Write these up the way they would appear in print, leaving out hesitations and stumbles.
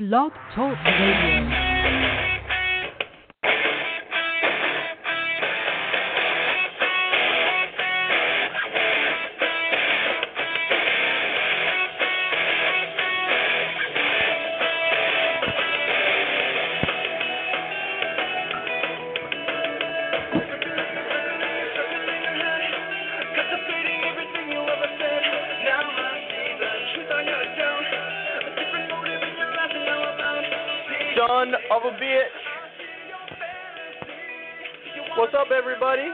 Blog Talk Radio. Son of a bitch. What's up, everybody?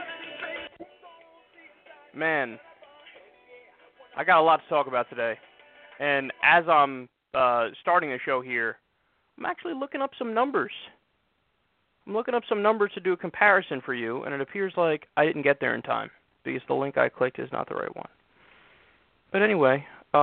Man, I got a lot to talk about today. And as I'm starting the show here, I'm actually looking up some numbers. I'm looking up some numbers to do a comparison for you, and it appears like I didn't get there in time because the link I clicked is not the right one. But anyway,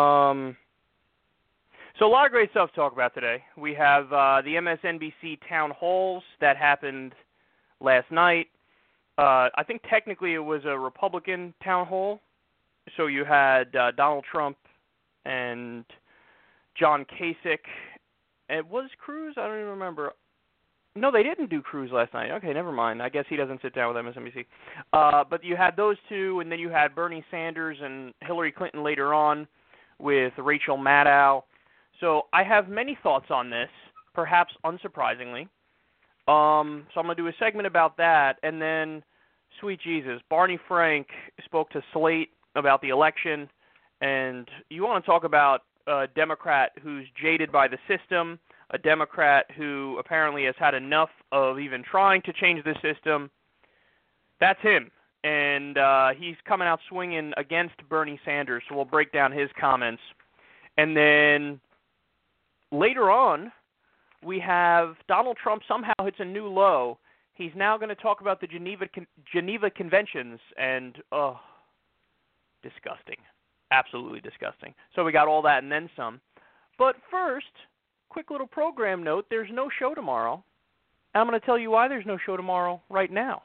so a lot of great stuff to talk about today. We have the MSNBC town halls that happened last night. I think technically it was a Republican town hall. So you had Donald Trump and John Kasich. It was Cruz? I don't even remember. No, they didn't do Cruz last night. Okay, never mind. I guess he doesn't sit down with MSNBC. But you had those two, and then you had Bernie Sanders and Hillary Clinton later on with Rachel Maddow. So I have many thoughts on this, perhaps unsurprisingly. So I'm going to do a segment about that, and then, sweet Jesus, Barney Frank spoke to Slate about the election, and you want to talk about a Democrat who's jaded by the system, a Democrat who apparently has had enough of even trying to change the system. That's him, and he's coming out swinging against Bernie Sanders, so we'll break down his comments. And then later on, we have Donald Trump somehow hits a new low. He's now going to talk about the Geneva Conventions, and disgusting. Absolutely disgusting. So we got all that and then some. But first, quick little program note, there's no show tomorrow. And I'm going to tell you why there's no show tomorrow right now.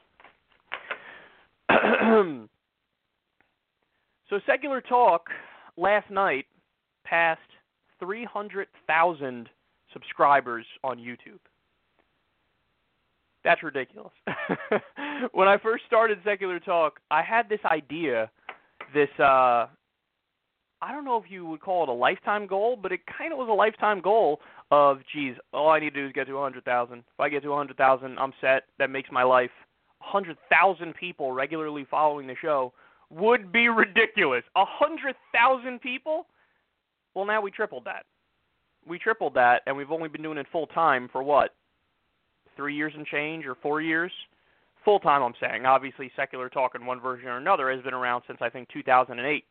So Secular Talk last night passed 300,000 subscribers on YouTube. That's ridiculous. When I first started Secular Talk, I had this idea, I don't know if you would call it a lifetime goal, but it kind of was a lifetime goal of, geez, all I need to do is get to 100,000. If I get to 100,000, I'm set. That makes my life. 100,000 people regularly following the show would be ridiculous. 100,000 people? Well, now we tripled that. We tripled that, and we've only been doing it full-time for what? 3 years and change or 4 years? Full-time, I'm saying. Obviously, Secular Talk in one version or another has been around since, I think, 2008.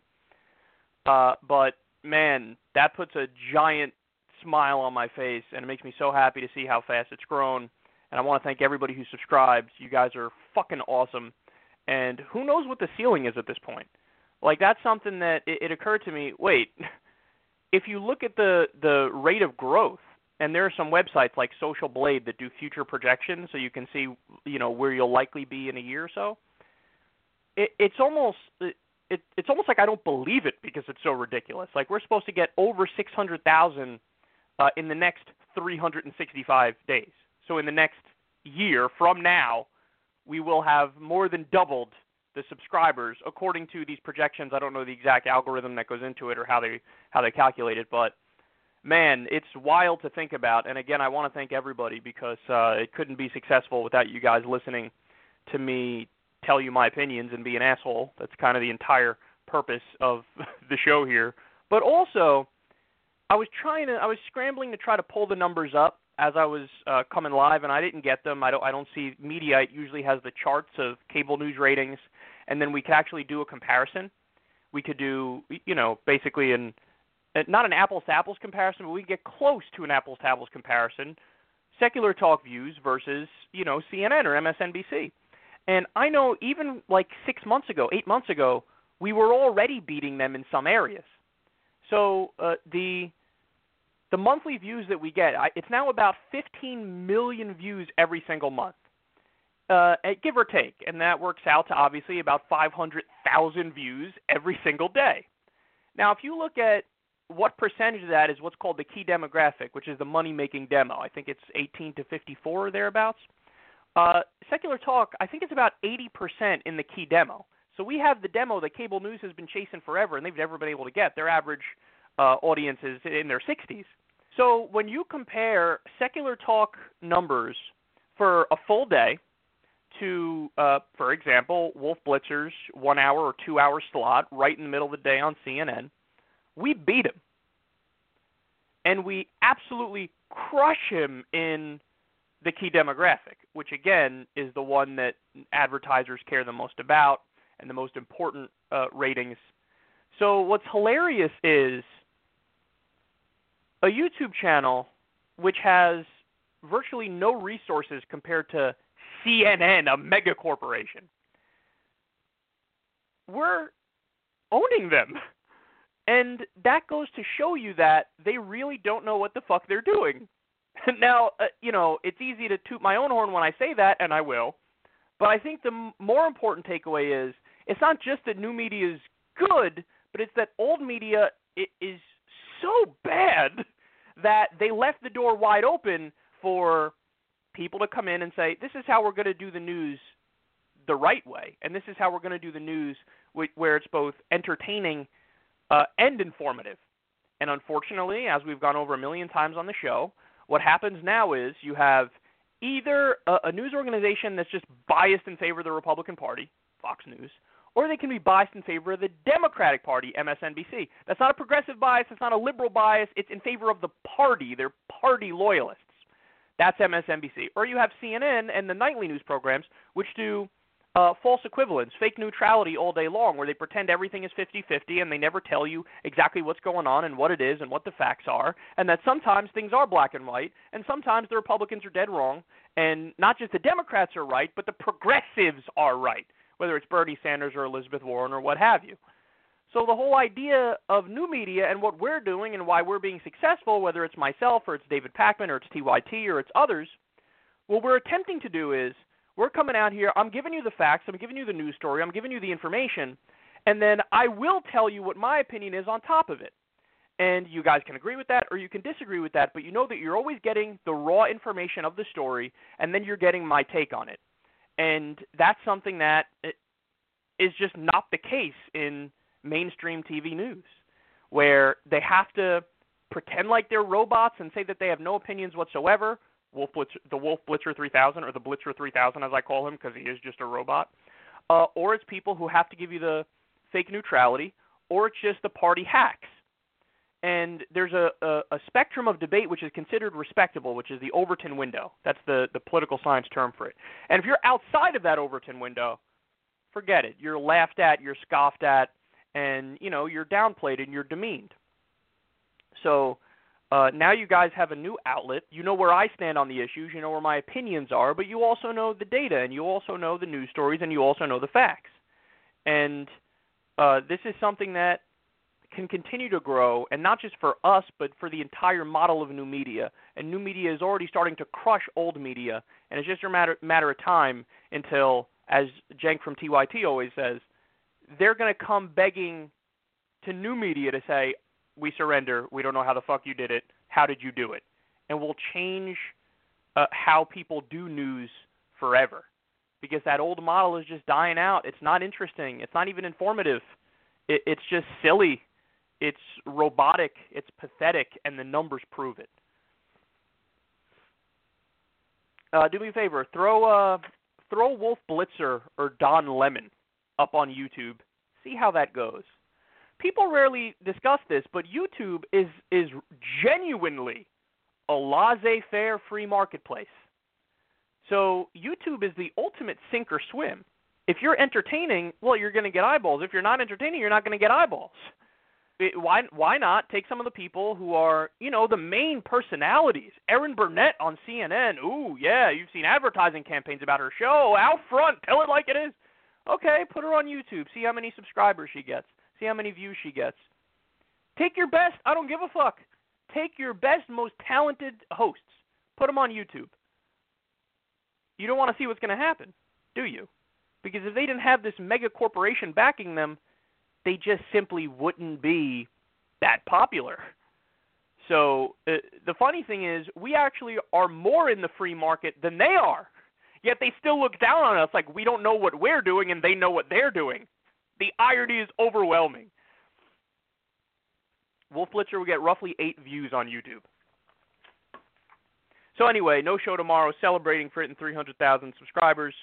But, man, that puts a giant smile on my face, and it makes me so happy to see how fast it's grown. And I want to thank everybody who subscribes. You guys are fucking awesome. And who knows what the ceiling is at this point? Like, that's something that it occurred to me, wait, if you look at the rate of growth, and there are some websites like Social Blade that do future projections, so you can see, where you'll likely be in a year or so. It's almost like I don't believe it because it's so ridiculous. Like, we're supposed to get over 600,000 in the next 365 days. So in the next year from now, we will have more than doubled the subscribers according to these projections. I don't know the exact algorithm that goes into it or how they calculate it, but man, it's wild to think about. And again, I want to thank everybody because it couldn't be successful without you guys listening to me tell you my opinions and be an asshole. That's kind of the entire purpose of the show here. But also, I was scrambling to try to pull the numbers up as I was coming live, and I didn't get them. I don't see Mediaite usually has the charts of cable news ratings, and then we could actually do a comparison. We could do, basically not an apples-to-apples comparison, but we could get close to an apples-to-apples comparison. Secular Talk views versus, CNN or MSNBC. And I know even like 8 months ago, we were already beating them in some areas. So the monthly views that we get, it's now about 15 million views every single month, give or take. And that works out to obviously about 500,000 views every single day. Now, if you look at what percentage of that is what's called the key demographic, which is the money-making demo. I think it's 18 to 54 or thereabouts. Secular Talk, I think it's about 80% in the key demo. So we have the demo that cable news has been chasing forever, and they've never been able to get. Their average audience is in their 60s. So when you compare Secular Talk numbers for a full day to, for example, Wolf Blitzer's 1 hour or 2 hour slot right in the middle of the day on CNN, we beat him. And we absolutely crush him in the key demographic, which again is the one that advertisers care the most about and the most important ratings. So what's hilarious is a YouTube channel which has virtually no resources compared to CNN, a mega corporation. We're owning them. And that goes to show you that they really don't know what the fuck they're doing. Now, it's easy to toot my own horn when I say that, and I will. But I think the more important takeaway is it's not just that new media is good, but it's that old media is so bad that they left the door wide open for people to come in and say, this is how we're going to do the news the right way, and this is how we're going to do the news where it's both entertaining and informative. And unfortunately, as we've gone over a million times on the show, what happens now is you have either a news organization that's just biased in favor of the Republican Party, Fox News, or they can be biased in favor of the Democratic Party, MSNBC. That's not a progressive bias. It's not a liberal bias. It's in favor of the party. They're party loyalists. That's MSNBC. Or you have CNN and the nightly news programs, which do false equivalence, fake neutrality all day long, where they pretend everything is 50-50 and they never tell you exactly what's going on and what it is and what the facts are, and that sometimes things are black and white, and sometimes the Republicans are dead wrong, and not just the Democrats are right, but the progressives are right, whether it's Bernie Sanders or Elizabeth Warren or what have you. So the whole idea of new media and what we're doing and why we're being successful, whether it's myself or it's David Pakman or it's TYT or it's others, what we're attempting to do is we're coming out here, I'm giving you the facts, I'm giving you the news story, I'm giving you the information, and then I will tell you what my opinion is on top of it. And you guys can agree with that or you can disagree with that, but you know that you're always getting the raw information of the story, and then you're getting my take on it. And that's something that is just not the case in mainstream TV news, where they have to pretend like they're robots and say that they have no opinions whatsoever. The Wolf Blitzer 3000, or the Blitzer 3000 as I call him because he is just a robot. Or it's people who have to give you the fake neutrality, or it's just the party hacks. And there's a spectrum of debate which is considered respectable, which is the Overton window. That's the political science term for it. And if you're outside of that Overton window, forget it. You're laughed at, you're scoffed at, and you're downplayed and you're demeaned. So now you guys have a new outlet. You know where I stand on the issues. You know where my opinions are, but you also know the data, and you also know the news stories, and you also know the facts. And this is something that can continue to grow, and not just for us, but for the entire model of new media. And new media is already starting to crush old media, and it's just a matter of time until, as Cenk from TYT always says, they're going to come begging to new media to say, we surrender, we don't know how the fuck you did it, how did you do it? And we'll change how people do news forever. Because that old model is just dying out. It's not interesting. It's not even informative. It's just silly. It's robotic. It's pathetic, and the numbers prove it. Do me a favor. Throw Wolf Blitzer or Don Lemon up on YouTube. See how that goes. People rarely discuss this, but YouTube is genuinely a laissez-faire free marketplace. So YouTube is the ultimate sink or swim. If you're entertaining, well, you're going to get eyeballs. If you're not entertaining, you're not going to get eyeballs. Why not take some of the people who are, the main personalities? Erin Burnett on CNN. Ooh, yeah, you've seen advertising campaigns about her show. Out front, tell it like it is. Okay, put her on YouTube. See how many subscribers she gets. See how many views she gets. Take your best. I don't give a fuck. Take your best, most talented hosts. Put them on YouTube. You don't want to see what's going to happen, do you? Because if they didn't have this mega corporation backing them, they just simply wouldn't be that popular. So the funny thing is, we actually are more in the free market than they are. Yet they still look down on us like we don't know what we're doing and they know what they're doing. The irony is overwhelming. Wolf Blitzer will get roughly 8 views on YouTube. So anyway, no show tomorrow, celebrating for it in 300,000 subscribers.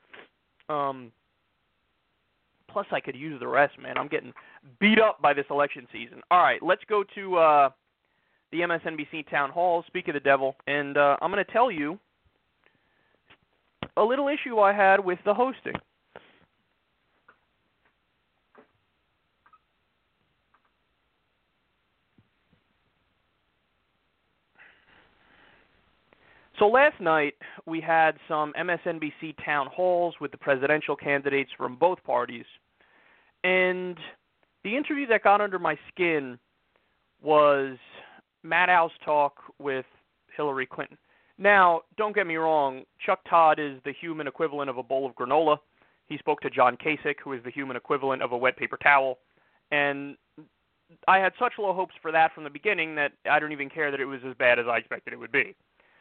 Plus, I could use the rest, man. I'm getting beat up by this election season. All right, let's go to the MSNBC town hall, speak of the devil, and I'm going to tell you a little issue I had with the hosting. So last night, we had some MSNBC town halls with the presidential candidates from both parties, and the interview that got under my skin was Maddow's talk with Hillary Clinton. Now, don't get me wrong, Chuck Todd is the human equivalent of a bowl of granola. He spoke to John Kasich, who is the human equivalent of a wet paper towel, and I had such low hopes for that from the beginning that I don't even care that it was as bad as I expected it would be.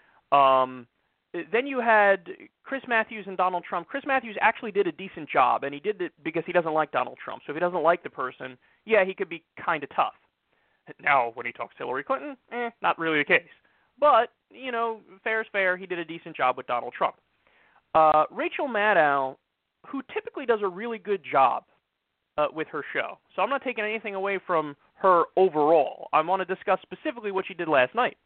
Then you had Chris Matthews and Donald Trump. Chris Matthews actually did a decent job, and he did it because he doesn't like Donald Trump. So if he doesn't like the person, yeah, he could be kind of tough. Now, when he talks to Hillary Clinton, not really the case. But, you know, fair is fair. He did a decent job with Donald Trump. Rachel Maddow, who typically does a really good job with her show. So I'm not taking anything away from her overall. I want to discuss specifically what she did last night.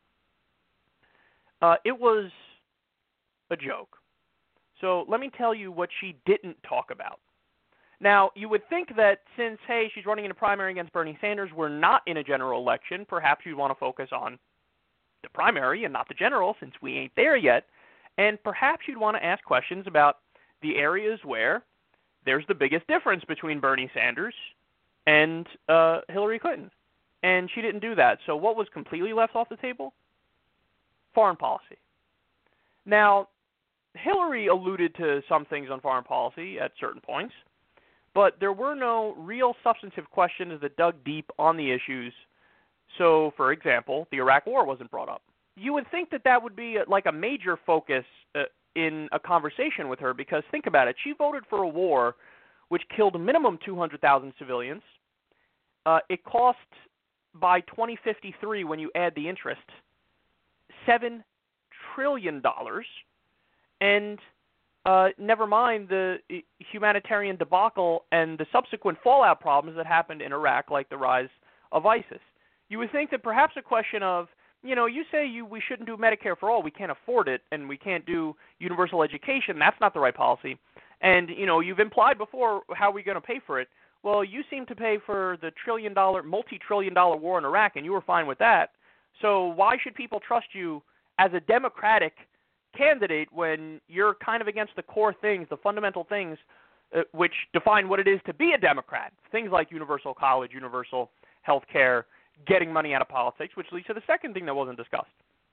It was a joke. So let me tell you what she didn't talk about. Now, you would think that since, hey, she's running in a primary against Bernie Sanders, we're not in a general election, perhaps you'd want to focus on the primary and not the general since we ain't there yet, and perhaps you'd want to ask questions about the areas where there's the biggest difference between Bernie Sanders and Hillary Clinton. And she didn't do that. So what was completely left off the table? Foreign policy. Now, Hillary alluded to some things on foreign policy at certain points, but there were no real substantive questions that dug deep on the issues. So, for example, the Iraq War wasn't brought up. You would think that that would be like a major focus in a conversation with her, because think about it. She voted for a war which killed a minimum 200,000 civilians. It cost, by 2053, when you add the interest, $7 trillion, and never mind the humanitarian debacle and the subsequent fallout problems that happened in Iraq, like the rise of ISIS. You would think that perhaps a question of, you know, you say we shouldn't do Medicare for all, we can't afford it, and we can't do universal education, that's not the right policy. And, you know, you've implied before, how are we going to pay for it? Well, you seem to pay for the multi-trillion-dollar war in Iraq, and you were fine with that. So why should people trust you as a Democratic candidate when you're kind of against the core things, the fundamental things which define what it is to be a Democrat? Things like universal college, universal health care, getting money out of politics, which leads to the second thing that wasn't discussed.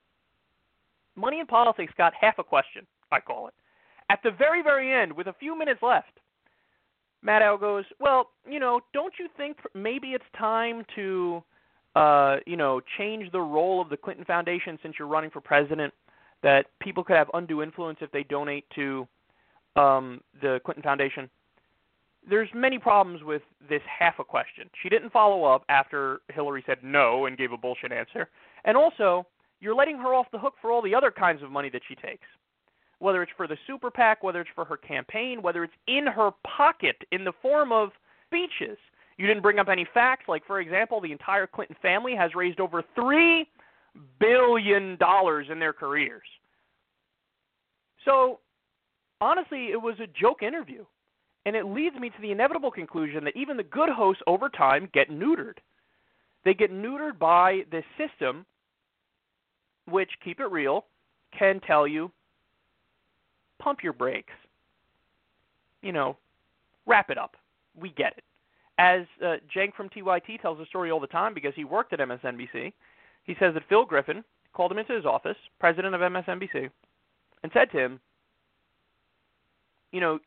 Money in politics got half a question, I call it. At the very, very end, with a few minutes left, Maddow goes, well, you know, don't you think maybe it's time to change the role of the Clinton Foundation since you're running for president, that people could have undue influence if they donate to the Clinton Foundation? There's many problems with this half a question. She didn't follow up after Hillary said no and gave a bullshit answer. And also, you're letting her off the hook for all the other kinds of money that she takes. Whether it's for the super PAC, whether it's for her campaign, whether it's in her pocket in the form of speeches. You didn't bring up any facts, like, for example, the entire Clinton family has raised over $3 billion in their careers. So, honestly, it was a joke interview. And it leads me to the inevitable conclusion that even the good hosts over time get neutered. They get neutered by this system which, keep it real, can tell you, pump your brakes. You know, wrap it up. We get it. As Cenk from TYT tells the story all the time because he worked at MSNBC, he says that Phil Griffin called him into his office, president of MSNBC, and said to him, you know,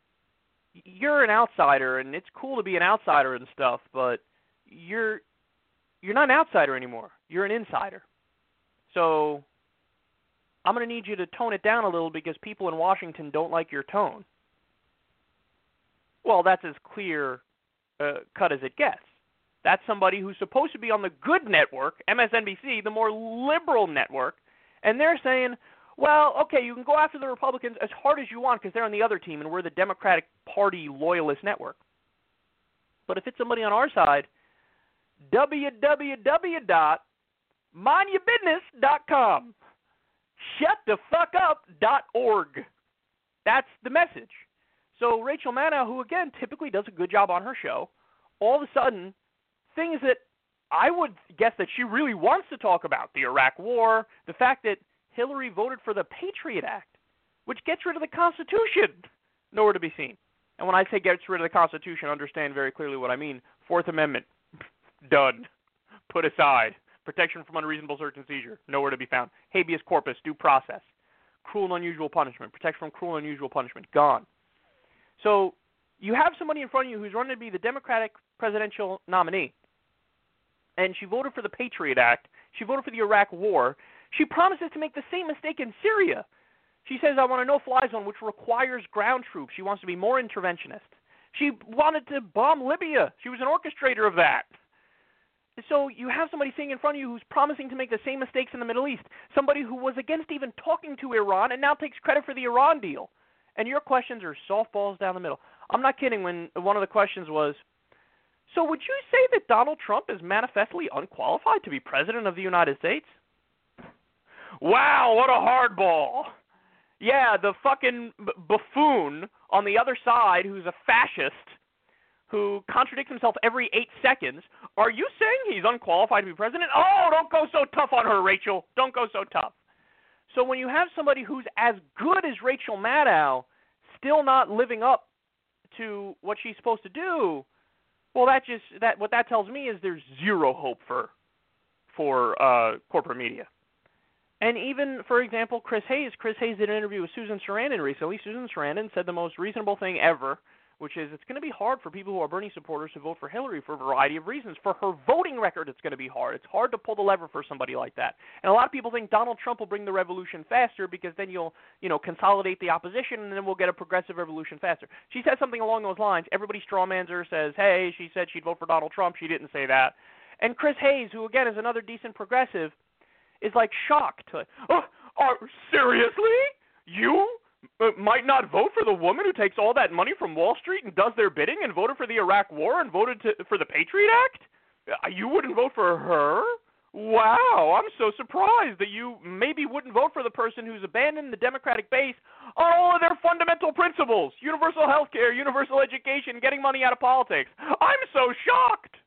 you're an outsider, and it's cool to be an outsider and stuff, but you're you're not an outsider anymore. You're an insider. So I'm going to need you to tone it down a little because people in Washington don't like your tone. Well, that's as clear cut as it gets. That's somebody who's supposed to be on the good network, MSNBC, the more liberal network, and they're saying, well, okay, you can go after the Republicans as hard as you want because they're on the other team and we're the Democratic Party loyalist network. But if it's somebody on our side, www.mindyourbusiness.com. shutthefuckup.org. That's the message. So Rachel Maddow, who again typically does a good job on her show, all of a sudden, things that I would guess that she really wants to talk about, the Iraq War, the fact that Hillary voted for the Patriot Act, which gets rid of the Constitution, nowhere to be seen. And when I say gets rid of the Constitution, understand very clearly what I mean. Fourth Amendment, done, put aside. Protection from unreasonable search and seizure, nowhere to be found. Habeas corpus, due process. Cruel and unusual punishment, protection from cruel and unusual punishment, gone. So you have somebody in front of you who's running to be the Democratic presidential nominee, and she voted for the Patriot Act. She voted for the Iraq War. She promises to make the same mistake in Syria. She says, I want a no-fly zone, which requires ground troops. She wants to be more interventionist. She wanted to bomb Libya. She was an orchestrator of that. So you have somebody sitting in front of you who's promising to make the same mistakes in the Middle East, somebody who was against even talking to Iran and now takes credit for the Iran deal. And your questions are softballs down the middle. I'm not kidding when one of the questions was, so would you say that Donald Trump is manifestly unqualified to be president of the United States? Wow, what a hardball. Yeah, the fucking buffoon on the other side who's a fascist who contradicts himself every 8 seconds. Are you saying he's unqualified to be president? Oh, don't go so tough on her, Rachel. Don't go so tough. So when you have somebody who's as good as Rachel Maddow still not living up to what she's supposed to do, well, what that tells me is there's zero hope for corporate media. And even, for example, Chris Hayes did an interview with Susan Sarandon recently. Susan Sarandon said the most reasonable thing ever, which is it's going to be hard for people who are Bernie supporters to vote for Hillary for a variety of reasons. For her voting record, it's going to be hard. It's hard to pull the lever for somebody like that. And a lot of people think Donald Trump will bring the revolution faster because then you'll, consolidate the opposition and then we'll get a progressive revolution faster. She said something along those lines. Everybody strawmans her, says, hey, she said she'd vote for Donald Trump. She didn't say that. And Chris Hayes, who again is another decent progressive, is like shocked. Seriously? You might not vote for the woman who takes all that money from Wall Street and does their bidding and voted for the Iraq War and voted for the Patriot Act? You wouldn't vote for her? Wow, I'm so surprised that you maybe wouldn't vote for the person who's abandoned the Democratic base on all of their fundamental principles. Universal health care, universal education, getting money out of politics. I'm so shocked.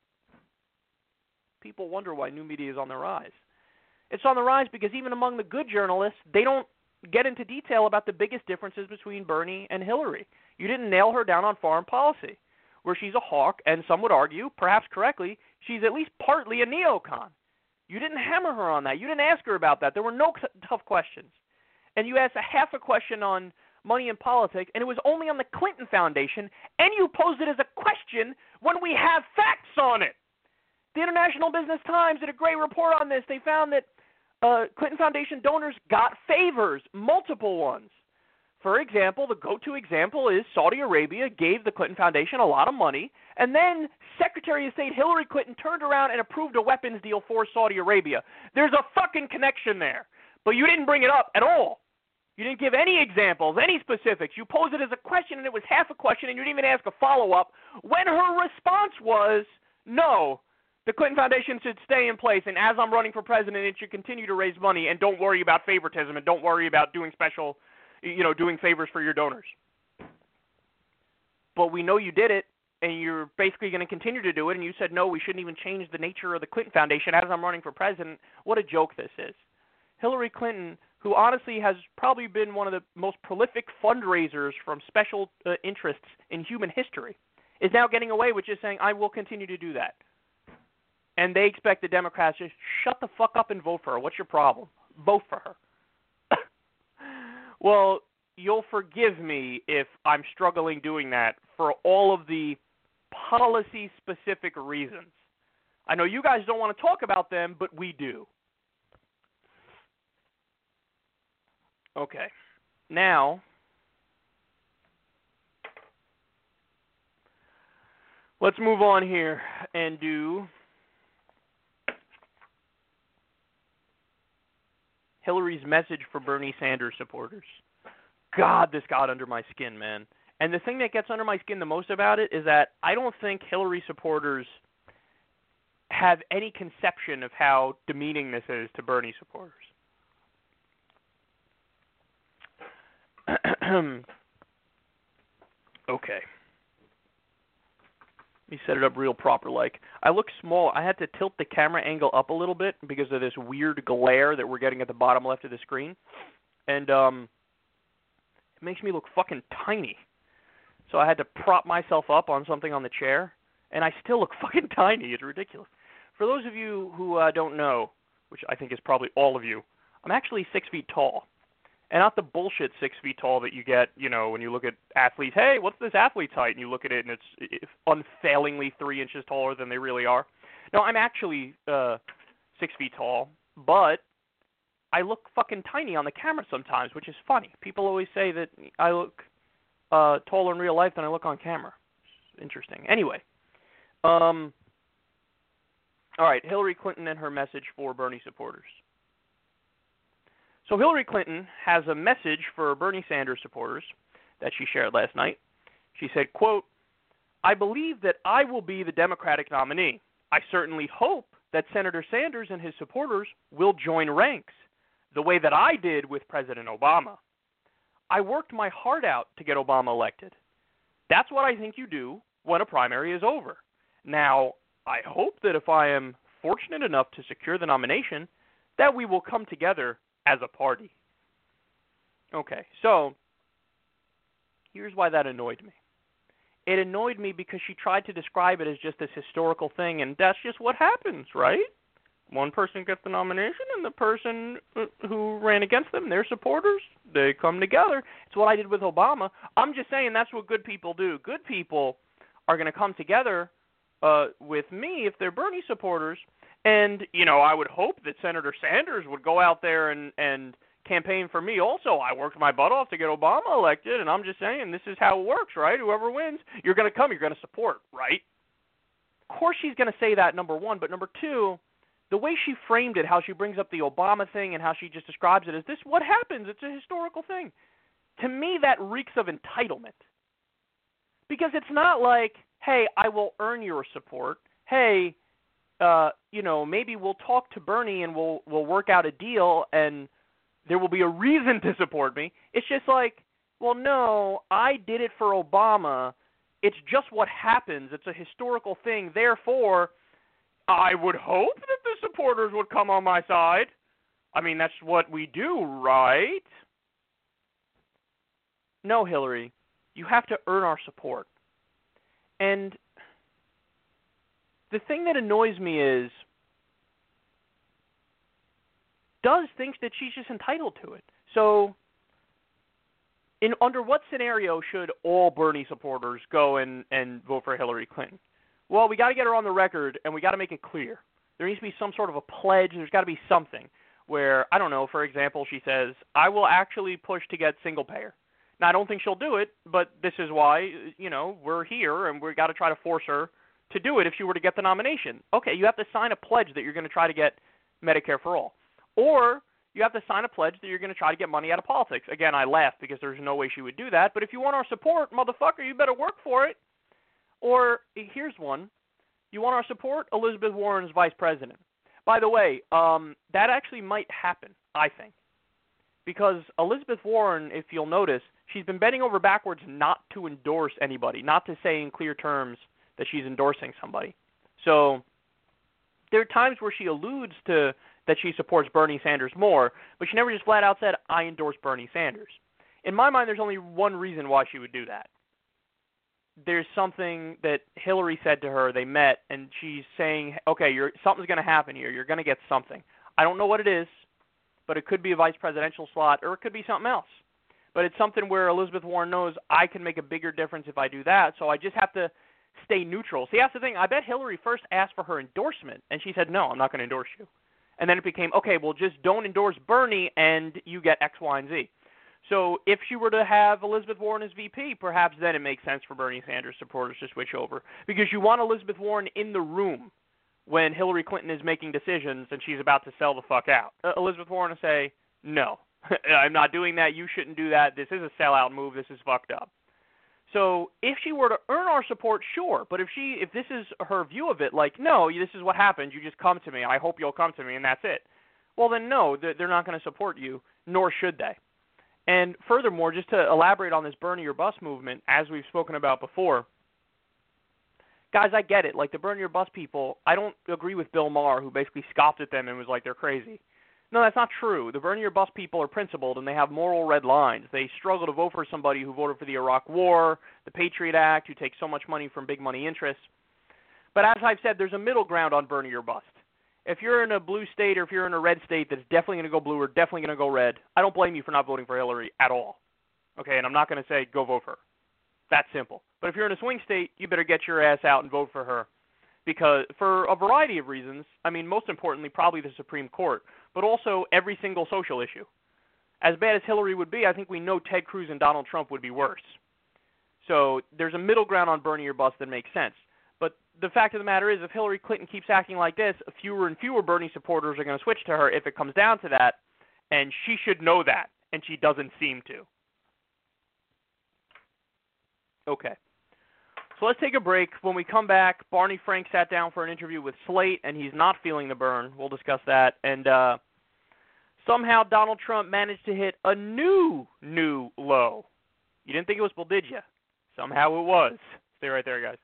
People wonder why new media is on the rise. It's on the rise because even among the good journalists, they don't get into detail about the biggest differences between Bernie and Hillary. You didn't nail her down on foreign policy, where she's a hawk, and some would argue, perhaps correctly, she's at least partly a neocon. You didn't hammer her on that. You didn't ask her about that. There were no tough questions. And you asked a half a question on money in politics, and it was only on the Clinton Foundation, and you posed it as a question when we have facts on it. The International Business Times did a great report on this. They found that Clinton Foundation donors got favors, multiple ones. For example, the go-to example is Saudi Arabia gave the Clinton Foundation a lot of money, and then Secretary of State Hillary Clinton turned around and approved a weapons deal for Saudi Arabia. There's a fucking connection there, but you didn't bring it up at all. You didn't give any examples, any specifics. You posed it as a question, and it was half a question, and you didn't even ask a follow-up, when her response was, no, the Clinton Foundation should stay in place, and as I'm running for president, it should continue to raise money, and don't worry about favoritism, and don't worry about doing doing favors for your donors. But we know you did it, and you're basically going to continue to do it, and you said, no, we shouldn't even change the nature of the Clinton Foundation as I'm running for president. What a joke this is. Hillary Clinton, who honestly has probably been one of the most prolific fundraisers from special interests in human history, is now getting away with just saying, I will continue to do that. And they expect the Democrats to just shut the fuck up and vote for her. What's your problem? Vote for her. Well, you'll forgive me if I'm struggling doing that for all of the policy-specific reasons. I know you guys don't want to talk about them, but we do. Okay. Now, let's move on here and do Hillary's message for Bernie Sanders supporters. God, this got under my skin, man. And the thing that gets under my skin the most about it is that I don't think Hillary supporters have any conception of how demeaning this is to Bernie supporters. Okay. Let me set it up real proper like. I look small. I had to tilt the camera angle up a little bit because of this weird glare that we're getting at the bottom left of the screen. And it makes me look fucking tiny. So I had to prop myself up on something on the chair, and I still look fucking tiny. It's ridiculous. For those of you who don't know, which I think is probably all of you, I'm actually 6 feet tall. And not the bullshit 6 feet tall that you get, you know, when you look at athletes. Hey, what's this athlete's height? And you look at it, and it's unfailingly 3 inches taller than they really are. No, I'm actually 6 feet tall, but I look fucking tiny on the camera sometimes, which is funny. People always say that I look taller in real life than I look on camera. It's interesting. Anyway, all right, Hillary Clinton and her message for Bernie supporters. So Hillary Clinton has a message for Bernie Sanders supporters that she shared last night. She said, quote, "I believe that I will be the Democratic nominee. I certainly hope that Senator Sanders and his supporters will join ranks, the way that I did with President Obama. I worked my heart out to get Obama elected. That's what I think you do when a primary is over. Now, I hope that if I am fortunate enough to secure the nomination, that we will come together as a party." Okay, so here's why that annoyed me. It annoyed me because she tried to describe it as just this historical thing, and that's just what happens, right? One person gets the nomination, and the person who ran against them, their supporters, they come together. It's what I did with Obama. I'm just saying that's what good people do. Good people are going to come together with me if they're Bernie supporters. And, you know, I would hope that Senator Sanders would go out there and campaign for me also. I worked my butt off to get Obama elected, and I'm just saying this is how it works, right? Whoever wins, you're going to come, you're going to support, right? Of course she's going to say that, number one. But number two, the way she framed it, how she brings up the Obama thing and how she just describes it as this, what happens? It's a historical thing. To me, that reeks of entitlement. Because it's not like, hey, I will earn your support. Hey, you know, maybe we'll talk to Bernie and we'll work out a deal and there will be a reason to support me. It's just like, well, no, I did it for Obama. It's just what happens. It's a historical thing. Therefore, I would hope that the supporters would come on my side. I mean, that's what we do, right? No, Hillary, you have to earn our support. And the thing that annoys me is Does thinks that she's just entitled to it. So under what scenario should all Bernie supporters go and vote for Hillary Clinton? Well, we got to get her on the record, and we got to make it clear. There needs to be some sort of a pledge, and there's got to be something where, I don't know, for example, she says, I will actually push to get single payer. Now, I don't think she'll do it, but this is why, you know, we're here, and we got to try to force her to do it if she were to get the nomination. Okay, you have to sign a pledge that you're going to try to get Medicare for all. Or you have to sign a pledge that you're going to try to get money out of politics. Again, I laugh because there's no way she would do that. But if you want our support, motherfucker, you better work for it. Or here's one. You want our support? Elizabeth Warren's vice president. By the way, that actually might happen, I think. Because Elizabeth Warren, if you'll notice, she's been bending over backwards not to endorse anybody, not to say in clear terms that she's endorsing somebody. So there are times where she alludes to that she supports Bernie Sanders more, but she never just flat out said, I endorse Bernie Sanders. In my mind, there's only one reason why she would do that. There's something that Hillary said to her, they met, and she's saying, okay, something's going to happen here. You're going to get something. I don't know what it is, but it could be a vice presidential slot, or it could be something else. But it's something where Elizabeth Warren knows I can make a bigger difference if I do that, so I just have to stay neutral. See, that's the thing. I bet Hillary first asked for her endorsement, and she said, no, I'm not going to endorse you. And then it became, okay, well, just don't endorse Bernie, and you get X, Y, and Z. So if she were to have Elizabeth Warren as VP, perhaps then it makes sense for Bernie Sanders supporters to switch over, because you want Elizabeth Warren in the room when Hillary Clinton is making decisions and she's about to sell the fuck out. Elizabeth Warren will say, no, I'm not doing that. You shouldn't do that. This is a sellout move. This is fucked up. So if she were to earn our support, sure. But if this is her view of it, like, no, this is what happens. You just come to me. I hope you'll come to me, and that's it. Well, then no, they're not going to support you, nor should they. And furthermore, just to elaborate on this Bernie or Bust movement, as we've spoken about before, guys, I get it. Like the Bernie or Bust people, I don't agree with Bill Maher, who basically scoffed at them and was like, they're crazy. No, that's not true. The Bernie or Bust people are principled, and they have moral red lines. They struggle to vote for somebody who voted for the Iraq War, the Patriot Act, who takes so much money from big money interests. But as I've said, there's a middle ground on Bernie or Bust. If you're in a blue state or if you're in a red state that's definitely going to go blue or definitely going to go red, I don't blame you for not voting for Hillary at all. Okay, and I'm not going to say go vote for her. That's simple. But if you're in a swing state, you better get your ass out and vote for her. Because for a variety of reasons, I mean, most importantly, probably the Supreme Court, but also every single social issue. As bad as Hillary would be, I think we know Ted Cruz and Donald Trump would be worse. So there's a middle ground on Bernie or Bust that makes sense. But the fact of the matter is, if Hillary Clinton keeps acting like this, fewer and fewer Bernie supporters are going to switch to her if it comes down to that, and she should know that, and she doesn't seem to. Okay. So let's take a break. When we come back, Barney Frank sat down for an interview with Slate, and he's not feeling the burn. We'll discuss that. And somehow Donald Trump managed to hit a new low. You didn't think it was, well, did you? Somehow it was. Stay right there, guys.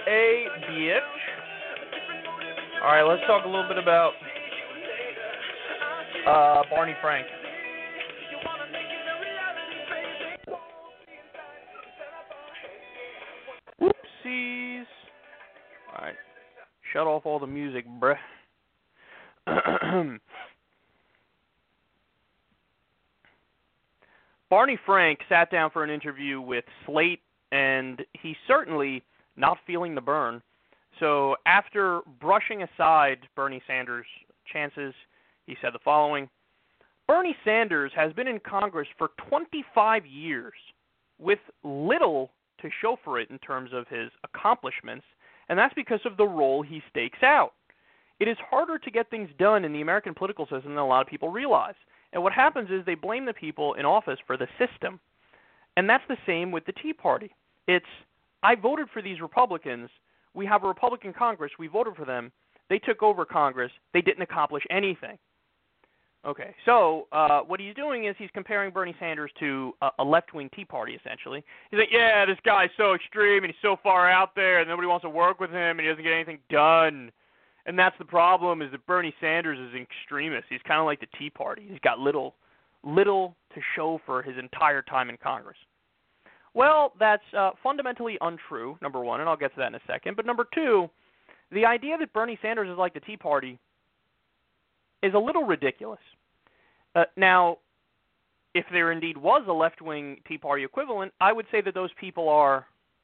a bitch. All right, let's talk a little bit about Barney Frank. Whoopsies. All right, shut off all the music, bruh. Barney Frank sat down for an interview with Slate, and he's certainly not feeling the burn. So after brushing aside Bernie Sanders' chances, he said the following: Bernie Sanders has been in Congress for 25 years with little to show for it in terms of his accomplishments, and that's because of the role he stakes out. It is harder to get things done in the American political system than a lot of people realize. And what happens is they blame the people in office for the system. And that's the same with the Tea Party. It's, I voted for these Republicans. We have a Republican Congress. We voted for them. They took over Congress. They didn't accomplish anything. Okay, so what he's doing is he's comparing Bernie Sanders to a left-wing Tea Party, essentially. He's like, yeah, this guy's so extreme and he's so far out there and nobody wants to work with him and he doesn't get anything done. And that's the problem, is that Bernie Sanders is an extremist. He's kind of like the Tea Party. He's got little to show for his entire time in Congress. Well, that's fundamentally untrue, number one, and I'll get to that in a second. But number two, the idea that Bernie Sanders is like the Tea Party is a little ridiculous. Now, if there indeed was a left-wing Tea Party equivalent, I would say that those people are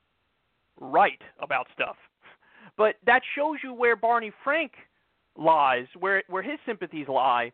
right about stuff. But that shows you where Barney Frank lies, where his sympathies lie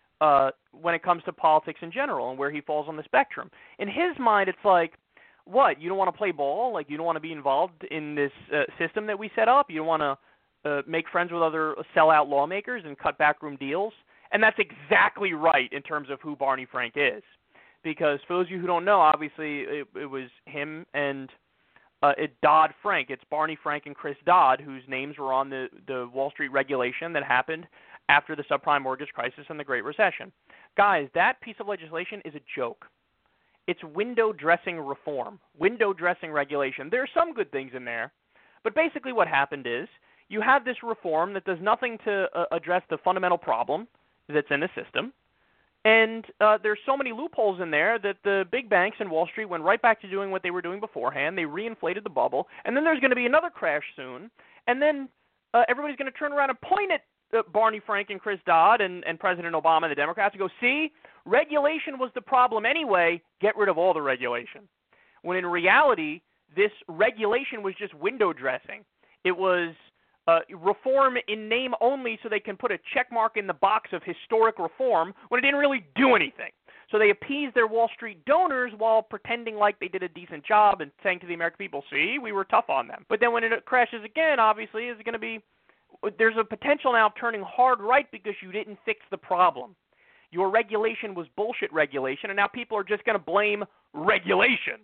when it comes to politics in general and where he falls on the spectrum. In his mind, it's like, what, you don't want to play ball? Like, you don't want to be involved in this system that we set up? You don't want to make friends with other sellout lawmakers and cut backroom deals? And that's exactly right in terms of who Barney Frank is. Because for those of you who don't know, obviously it was him and Dodd-Frank. It's Barney Frank and Chris Dodd, whose names were on the Wall Street regulation that happened after the subprime mortgage crisis and the Great Recession. Guys, that piece of legislation is a joke. It's window dressing reform, window dressing regulation. There are some good things in there, but basically what happened is you have this reform that does nothing to address the fundamental problem that's in the system, and there's so many loopholes in there that the big banks and Wall Street went right back to doing what they were doing beforehand. They reinflated the bubble, and then there's going to be another crash soon, and then everybody's going to turn around and point at Barney Frank and Chris Dodd and President Obama and the Democrats and go, see, regulation was the problem anyway, get rid of all the regulation. When in reality, this regulation was just window dressing. It was reform in name only so they can put a check mark in the box of historic reform when it didn't really do anything. So they appeased their Wall Street donors while pretending like they did a decent job and saying to the American people, see, we were tough on them. But then when it crashes again, obviously, is going to be, there's a potential now of turning hard right because you didn't fix the problem. Your regulation was bullshit regulation, and now people are just going to blame regulation.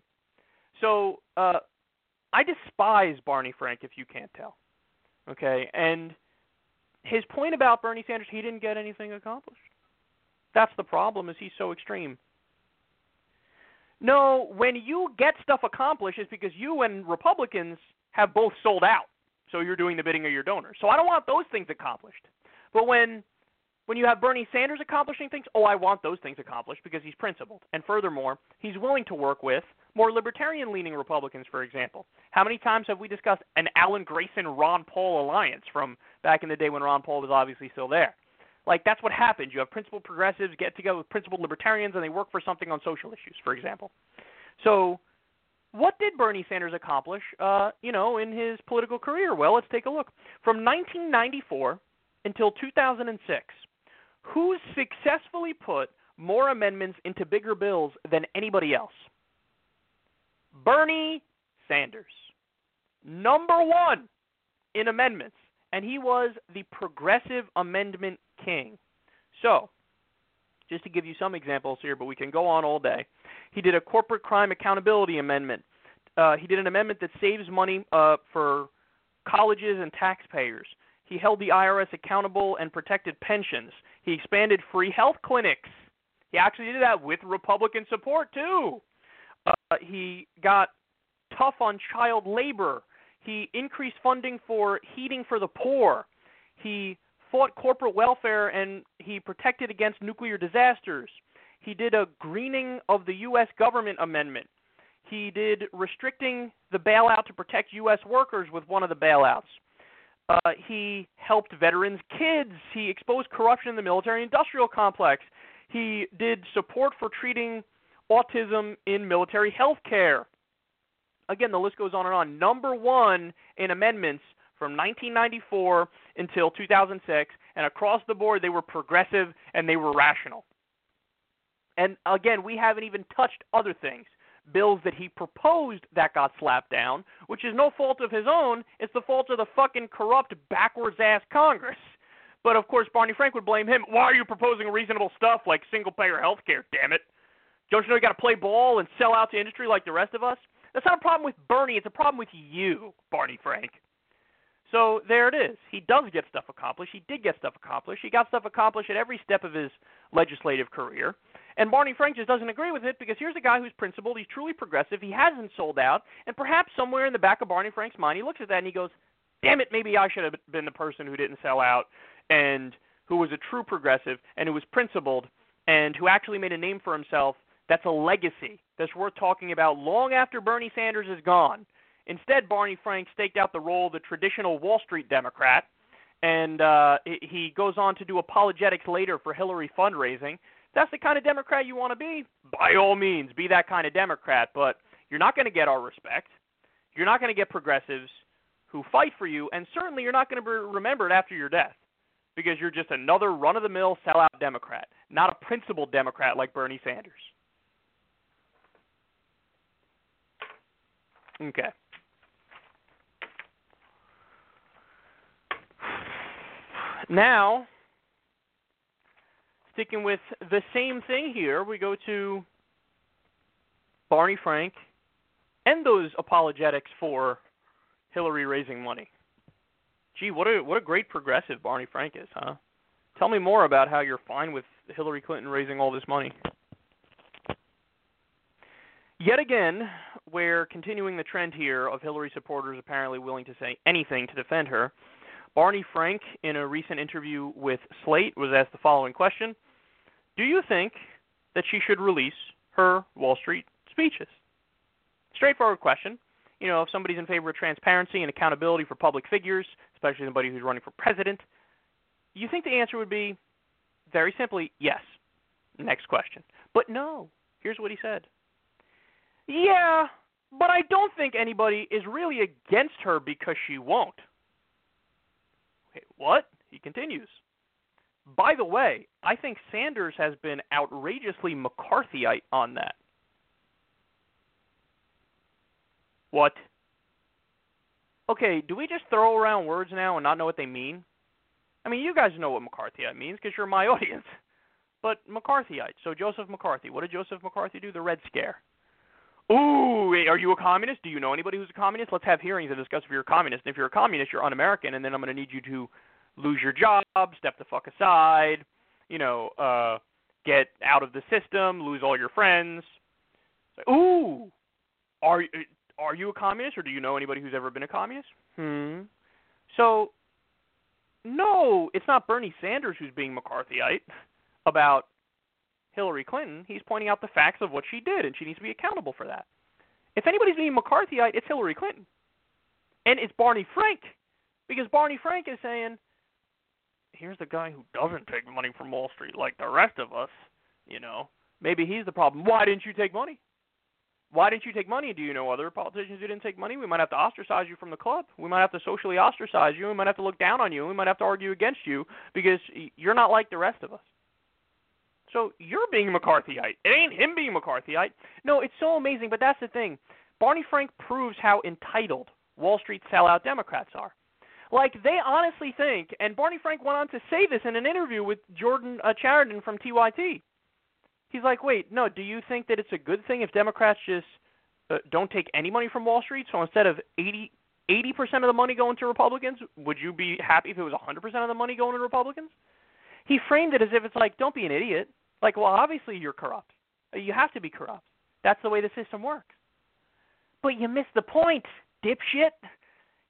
So I despise Barney Frank, if you can't tell. Okay, and his point about Bernie Sanders, he didn't get anything accomplished. That's the problem, is he's so extreme. No, when you get stuff accomplished, it's because you and Republicans have both sold out. So you're doing the bidding of your donors. So I don't want those things accomplished. But when you have Bernie Sanders accomplishing things, I want those things accomplished because he's principled. And furthermore, he's willing to work with more libertarian-leaning Republicans, for example. How many times have we discussed an Alan Grayson-Ron Paul alliance from back in the day when Ron Paul was obviously still there? Like, that's what happens. You have principled progressives get together with principled libertarians, and they work for something on social issues, for example. So what did Bernie Sanders accomplish, in his political career? Well, let's take a look. From 1994 until 2006, who successfully put more amendments into bigger bills than anybody else? Bernie Sanders. Number one in amendments. And he was the progressive amendment king. So, just to give you some examples here, but we can go on all day. He did a corporate crime accountability amendment. He did an amendment that saves money for colleges and taxpayers. He held the IRS accountable and protected pensions. He expanded free health clinics. He actually did that with Republican support, too. He got tough on child labor. He increased funding for heating for the poor. He fought corporate welfare, and he protected against nuclear disasters. He did a greening of the U.S. government amendment. He did restricting the bailout to protect U.S. workers with one of the bailouts. He helped veterans' kids. He exposed corruption in the military-industrial complex. He did support for treating autism in military health care. Again, the list goes on and on. Number one in amendments from 1994 until 2006, and across the board they were progressive and they were rational. And again, we haven't even touched other things. Bills that he proposed that got slapped down, which is no fault of his own. It's the fault of the fucking corrupt, backwards-ass Congress. But, of course, Barney Frank would blame him. Why are you proposing reasonable stuff like single-payer health care, damn it? Don't you know you got to play ball and sell out to industry like the rest of us? That's not a problem with Bernie. It's a problem with you, Barney Frank. So there it is. He does get stuff accomplished. He did get stuff accomplished. He got stuff accomplished at every step of his legislative career. And Barney Frank just doesn't agree with it because here's a guy who's principled. He's truly progressive. He hasn't sold out. And perhaps somewhere in the back of Barney Frank's mind, he looks at that and he goes, damn it, maybe I should have been the person who didn't sell out and who was a true progressive and who was principled and who actually made a name for himself. That's a legacy that's worth talking about long after Bernie Sanders is gone. Instead, Barney Frank staked out the role of the traditional Wall Street Democrat, and he goes on to do apologetics later for Hillary fundraising. If that's the kind of Democrat you want to be, by all means, be that kind of Democrat, but you're not going to get our respect. You're not going to get progressives who fight for you, and certainly you're not going to be remembered after your death because you're just another run-of-the-mill sellout Democrat, not a principled Democrat like Bernie Sanders. Okay. Now, sticking with the same thing here, we go to Barney Frank and those apologetics for Hillary raising money. Gee, what a great progressive Barney Frank is, huh? Tell me more about how you're fine with Hillary Clinton raising all this money. Yet again, we're continuing the trend here of Hillary supporters apparently willing to say anything to defend her. Barney Frank, in a recent interview with Slate, was asked the following question: do you think that she should release her Wall Street speeches? Straightforward question. You know, if somebody's in favor of transparency and accountability for public figures, especially somebody who's running for president, you think the answer would be, very simply, yes. Next question. But no. Here's what he said. Yeah, but I don't think anybody is really against her because she won't. Okay, what? He continues. By the way, I think Sanders has been outrageously McCarthyite on that. What? Okay, do we just throw around words now and not know what they mean? I mean, you guys know what McCarthyite means because you're my audience. But McCarthyite, so Joseph McCarthy. What did Joseph McCarthy do? The Red Scare. Ooh, are you a communist? Do you know anybody who's a communist? Let's have hearings and discuss if you're a communist. And if you're a communist, you're un-American, and then I'm going to need you to lose your job, step the fuck aside, get out of the system, lose all your friends. Ooh, are you a communist, or do you know anybody who's ever been a communist? So, no, it's not Bernie Sanders who's being McCarthyite about Hillary Clinton. He's pointing out the facts of what she did, and she needs to be accountable for that. If anybody's being McCarthyite, it's Hillary Clinton. And it's Barney Frank, because Barney Frank is saying, here's the guy who doesn't take money from Wall Street like the rest of us, Maybe he's the problem. Why didn't you take money? Why didn't you take money? Do you know other politicians who didn't take money? We might have to ostracize you from the club. We might have to socially ostracize you. We might have to look down on you. We might have to argue against you because you're not like the rest of us. So you're being McCarthyite. It ain't him being McCarthyite. No, it's so amazing, but that's the thing. Barney Frank proves how entitled Wall Street sellout Democrats are. Like, they honestly think, and Barney Frank went on to say this in an interview with Jordan Chariton from TYT. He's like, wait, no, do you think that it's a good thing if Democrats just don't take any money from Wall Street? So instead of 80% of the money going to Republicans, would you be happy if it was 100% of the money going to Republicans? He framed it as if it's like, don't be an idiot. Like, well, obviously you're corrupt. You have to be corrupt. That's the way the system works. But you missed the point, dipshit.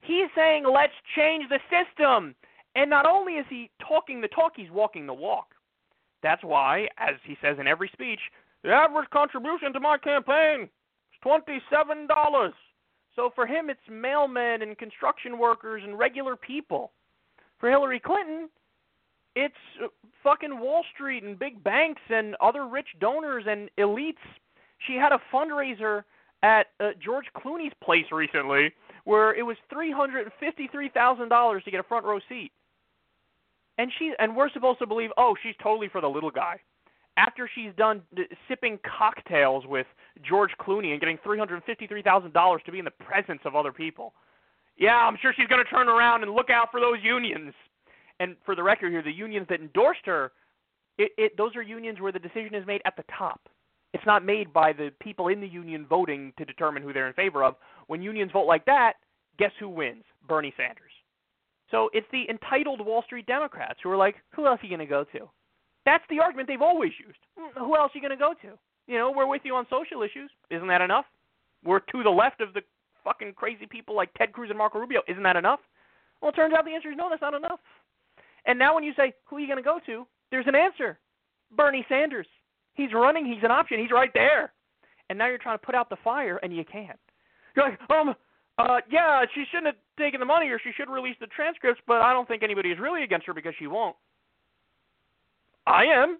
He's saying, let's change the system. And not only is he talking the talk, he's walking the walk. That's why, as he says in every speech, the average contribution to my campaign is $27. So for him, it's mailmen and construction workers and regular people. For Hillary Clinton, it's fucking Wall Street and big banks and other rich donors and elites. She had a fundraiser at George Clooney's place recently where it was $353,000 to get a front row seat. And we're supposed to believe, oh, she's totally for the little guy. After she's done sipping cocktails with George Clooney and getting $353,000 to be in the presence of other people. Yeah, I'm sure she's going to turn around and look out for those unions. And for the record here, the unions that endorsed her, those are unions where the decision is made at the top. It's not made by the people in the union voting to determine who they're in favor of. When unions vote like that, guess who wins? Bernie Sanders. So it's the entitled Wall Street Democrats who are like, who else are you going to go to? That's the argument they've always used. Who else are you going to go to? You know, we're with you on social issues. Isn't that enough? We're to the left of the fucking crazy people like Ted Cruz and Marco Rubio. Isn't that enough? Well, it turns out the answer is no, that's not enough. And now when you say, who are you going to go to, there's an answer. Bernie Sanders. He's running. He's an option. He's right there. And now you're trying to put out the fire, and you can't. You're like, yeah, she shouldn't have taken the money or she should release the transcripts, but I don't think anybody is really against her because she won't. I am.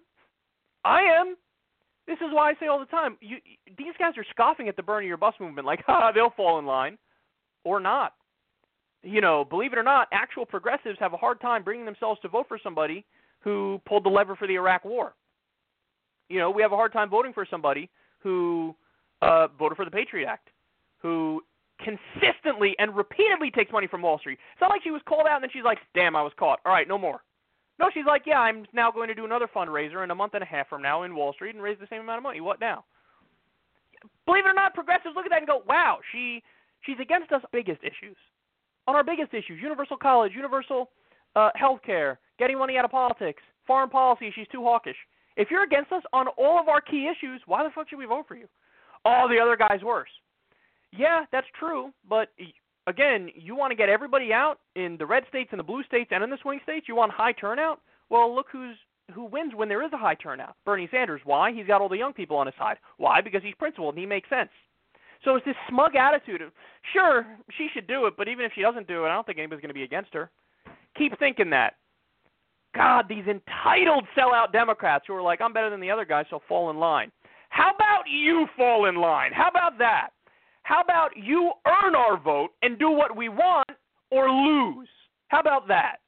This is why I say all the time, these guys are scoffing at the Bernie or Bust movement like, they'll fall in line. Or not. You know, believe it or not, actual progressives have a hard time bringing themselves to vote for somebody who pulled the lever for the Iraq War. You know, we have a hard time voting for somebody who voted for the Patriot Act, who consistently and repeatedly takes money from Wall Street. It's not like she was called out and then she's like, damn, I was caught. All right, no more. No, she's like, yeah, I'm now going to do another fundraiser in a month and a half from now in Wall Street and raise the same amount of money. What now? Believe it or not, progressives look at that and go, wow, she's against us biggest issues. On our biggest issues, universal college, universal health care, getting money out of politics, foreign policy, she's too hawkish. If you're against us on all of our key issues, why the fuck should we vote for you? Oh, the other guy's worse. Yeah, that's true, but again, you want to get everybody out in the red states and the blue states and in the swing states? You want high turnout? Well, look who wins when there is a high turnout. Bernie Sanders. Why? He's got all the young people on his side. Why? Because he's principled and he makes sense. So it's this smug attitude of, sure, she should do it, but even if she doesn't do it, I don't think anybody's going to be against her. Keep thinking that. God, these entitled sellout Democrats who are like, I'm better than the other guy, so fall in line. How about you fall in line? How about that? How about you earn our vote and do what we want or lose? How about that?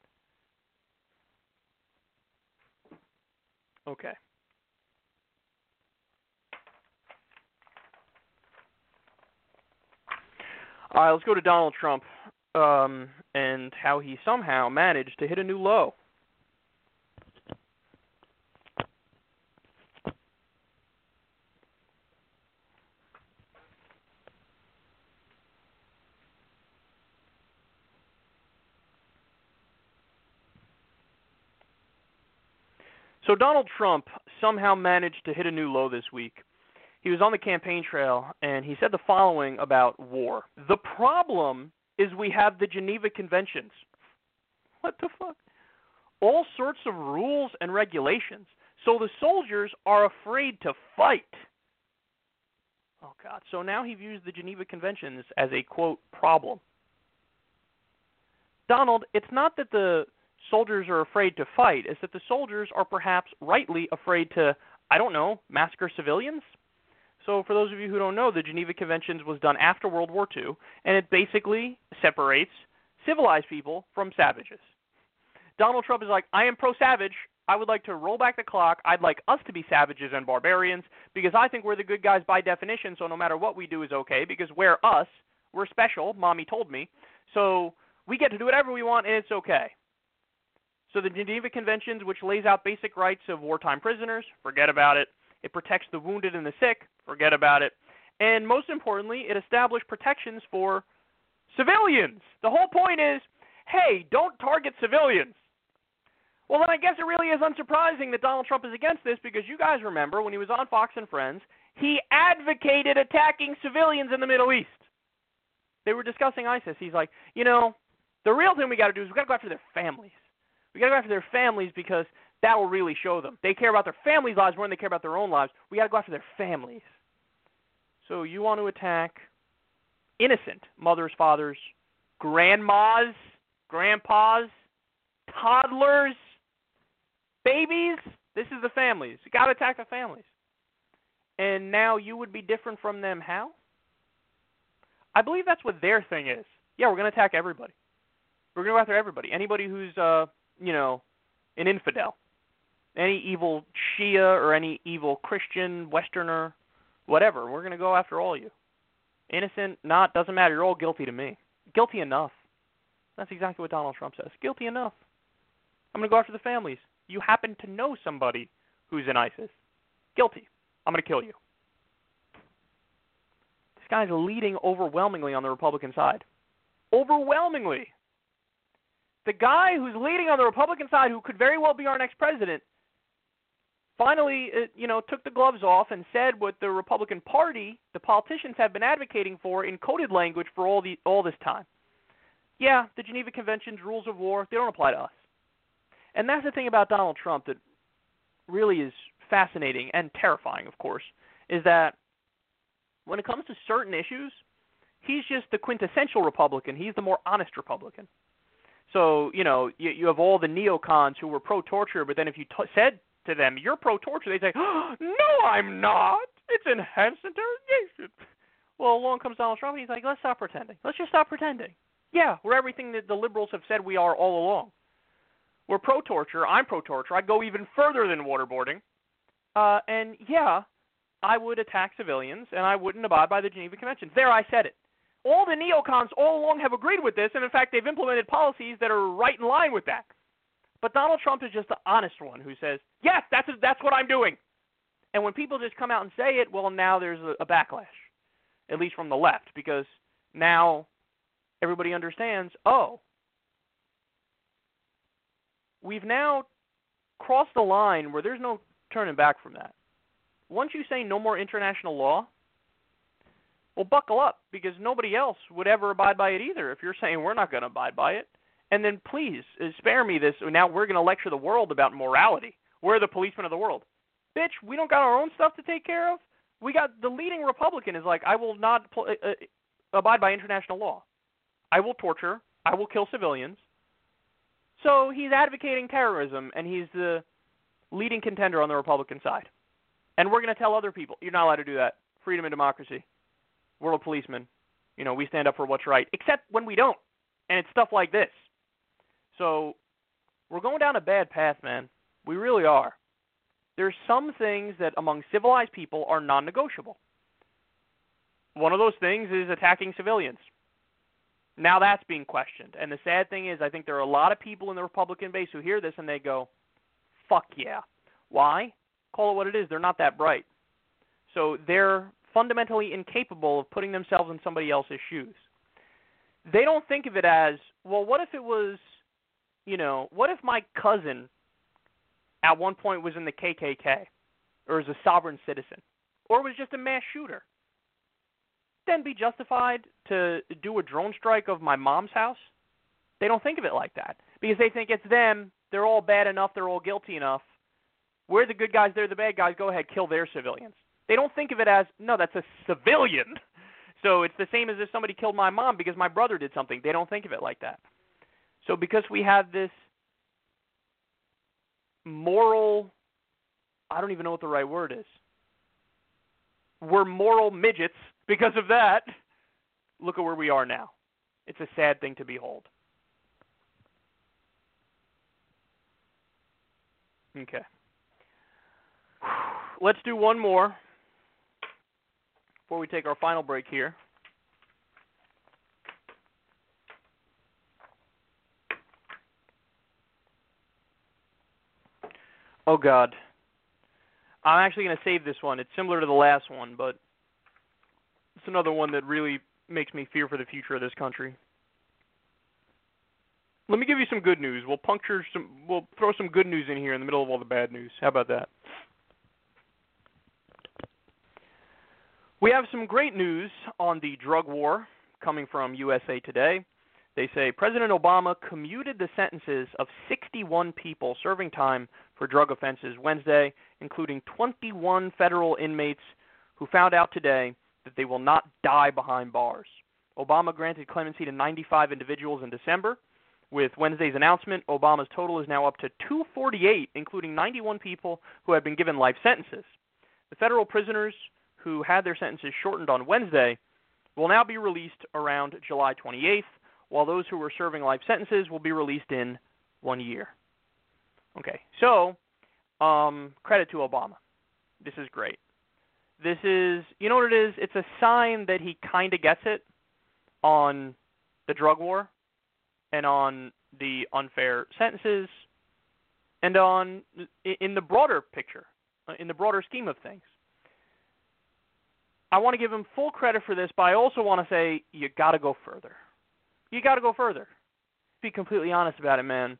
Okay. All right, let's go to Donald Trump and how he somehow managed to hit a new low. So Donald Trump somehow managed to hit a new low this week. He was on the campaign trail, and he said the following about war. The problem is we have the Geneva Conventions. What the fuck? All sorts of rules and regulations. So the soldiers are afraid to fight. Oh, God. So now he views the Geneva Conventions as a, quote, problem. Donald, it's not that the soldiers are afraid to fight. It's that the soldiers are perhaps rightly afraid to, I don't know, massacre civilians? So for those of you who don't know, the Geneva Conventions was done after World War II, and it basically separates civilized people from savages. Donald Trump is like, I am pro-savage. I would like to roll back the clock. I'd like us to be savages and barbarians because I think we're the good guys by definition, so no matter what we do is okay because we're us. We're special, Mommy told me. So we get to do whatever we want, and it's okay. So the Geneva Conventions, which lays out basic rights of wartime prisoners, forget about it. It protects the wounded and the sick, forget about it. And most importantly, it established protections for civilians. The whole point is, hey, don't target civilians. Well, then I guess it really is unsurprising that Donald Trump is against this because you guys remember when he was on Fox and Friends, he advocated attacking civilians in the Middle East. They were discussing ISIS. He's like, the real thing we got to do is we got to go after their families. We got to go after their families because that will really show them. They care about their families' lives more than they care about their own lives. We got to go after their families. So you want to attack innocent mothers, fathers, grandmas, grandpas, toddlers, babies. This is the families. You got to attack the families. And now you would be different from them how? I believe that's what their thing is. Yeah, we're going to attack everybody. We're going to go after everybody. Anybody who's, an infidel. Any evil Shia or any evil Christian, Westerner, whatever. We're going to go after all of you. Innocent, not, doesn't matter. You're all guilty to me. Guilty enough. That's exactly what Donald Trump says. Guilty enough. I'm going to go after the families. You happen to know somebody who's in ISIS. Guilty. I'm going to kill you. This guy's leading overwhelmingly on the Republican side. Overwhelmingly. The guy who's leading on the Republican side, who could very well be our next president, finally, took the gloves off and said what the Republican Party, the politicians, have been advocating for in coded language for all this time. Yeah, the Geneva Convention's rules of war, they don't apply to us. And that's the thing about Donald Trump that really is fascinating and terrifying, of course, is that when it comes to certain issues, he's just the quintessential Republican. He's the more honest Republican. So, you have all the neocons who were pro-torture, but then if you said to them, you're pro-torture, they say, oh, no, I'm not. It's enhanced interrogation. Well, along comes Donald Trump, and he's like, let's stop pretending. Let's just stop pretending. Yeah, we're everything that the liberals have said we are all along. We're pro-torture. I'm pro-torture. I'd go even further than waterboarding. And, yeah, I would attack civilians, and I wouldn't abide by the Geneva Convention. There, I said it. All the neocons all along have agreed with this, and in fact, they've implemented policies that are right in line with that. But Donald Trump is just the honest one who says, yes, that's what I'm doing. And when people just come out and say it, well, now there's a backlash, at least from the left, because now everybody understands, oh, we've now crossed the line where there's no turning back from that. Once you say no more international law, well, buckle up, because nobody else would ever abide by it either if you're saying we're not going to abide by it. And then please, spare me this. Now we're going to lecture the world about morality. We're the policemen of the world. Bitch, we don't got our own stuff to take care of? We got the leading Republican is like, I will not abide by international law. I will torture. I will kill civilians. So he's advocating terrorism, and he's the leading contender on the Republican side. And we're going to tell other people, you're not allowed to do that. Freedom and democracy. We're a policeman. We stand up for what's right, except when we don't. And it's stuff like this. So we're going down a bad path, man. We really are. There's some things that among civilized people are non-negotiable. One of those things is attacking civilians. Now that's being questioned. And the sad thing is I think there are a lot of people in the Republican base who hear this and they go, fuck yeah. Why? Call it what it is. They're not that bright. So they're fundamentally incapable of putting themselves in somebody else's shoes. They don't think of it as, well, what if it was, what if my cousin at one point was in the KKK or is a sovereign citizen or was just a mass shooter? Then be justified to do a drone strike of my mom's house? They don't think of it like that because they think it's them. They're all bad enough. They're all guilty enough. We're the good guys. They're the bad guys. Go ahead, kill their civilians. They don't think of it as, no, that's a civilian. So it's the same as if somebody killed my mom because my brother did something. They don't think of it like that. So because we have this moral, I don't even know what the right word is. We're moral midgets because of that. Look at where we are now. It's a sad thing to behold. Okay. Let's do one more before we take our final break here. Oh, God. I'm actually going to save this one. It's similar to the last one, but it's another one that really makes me fear for the future of this country. Let me give you some good news. We'll throw some good news in here in the middle of all the bad news. How about that? We have some great news on the drug war coming from USA Today. They say President Obama commuted the sentences of 61 people serving time for drug offenses Wednesday, including 21 federal inmates who found out today that they will not die behind bars. Obama granted clemency to 95 individuals in December. With Wednesday's announcement, Obama's total is now up to 248, including 91 people who have been given life sentences. The federal prisoners who had their sentences shortened on Wednesday will now be released around July 28th, while those who were serving life sentences will be released in 1 year. Okay, so credit to Obama. This is great. This is, you know what it is? It's a sign that he kind of gets it on the drug war and on the unfair sentences and on in the broader picture, in the broader scheme of things. I want to give him full credit for this, but I also want to say you got to go further. You got to go further. Be completely honest about it, man.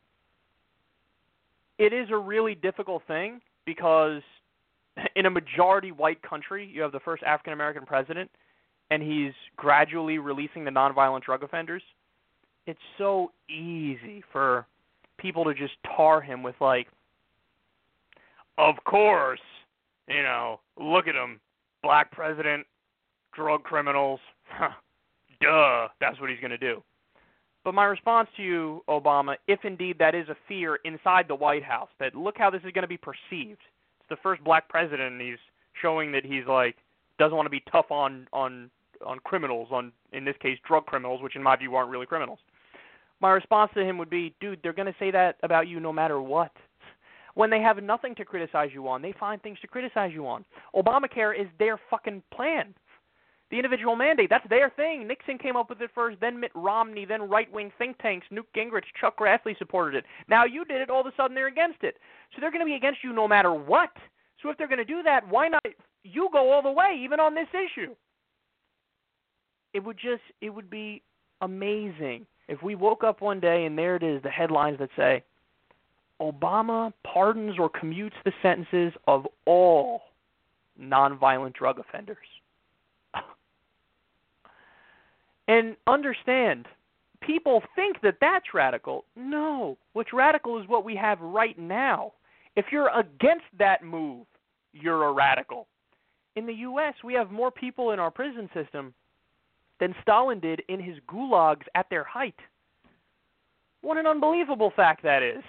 It is a really difficult thing because in a majority white country, you have the first African American president, and he's gradually releasing the nonviolent drug offenders. It's so easy for people to just tar him with like, of course, you know, look at him, black president, drug criminals, duh, that's what he's going to do. But my response to you, Obama, if indeed that is a fear inside the White House, that look how this is going to be perceived. It's the first black president, and he's showing that he's like, doesn't want to be tough on criminals, on, in this case, drug criminals, which in my view aren't really criminals. My response to him would be, dude, they're going to say that about you no matter what. When they have nothing to criticize you on, they find things to criticize you on. Obamacare is their fucking plan. The individual mandate, that's their thing. Nixon came up with it first, then Mitt Romney, then right-wing think tanks, Newt Gingrich, Chuck Grassley supported it. Now you did it, all of a sudden they're against it. So they're going to be against you no matter what. So if they're going to do that, why not you go all the way, even on this issue? It would be amazing if we woke up one day and there it is, the headlines that say, Obama pardons or commutes the sentences of all nonviolent drug offenders. And understand, people think that that's radical. No, what's radical is what we have right now. If you're against that move, you're a radical. In the U.S., we have more people in our prison system than Stalin did in his gulags at their height. What an unbelievable fact that is.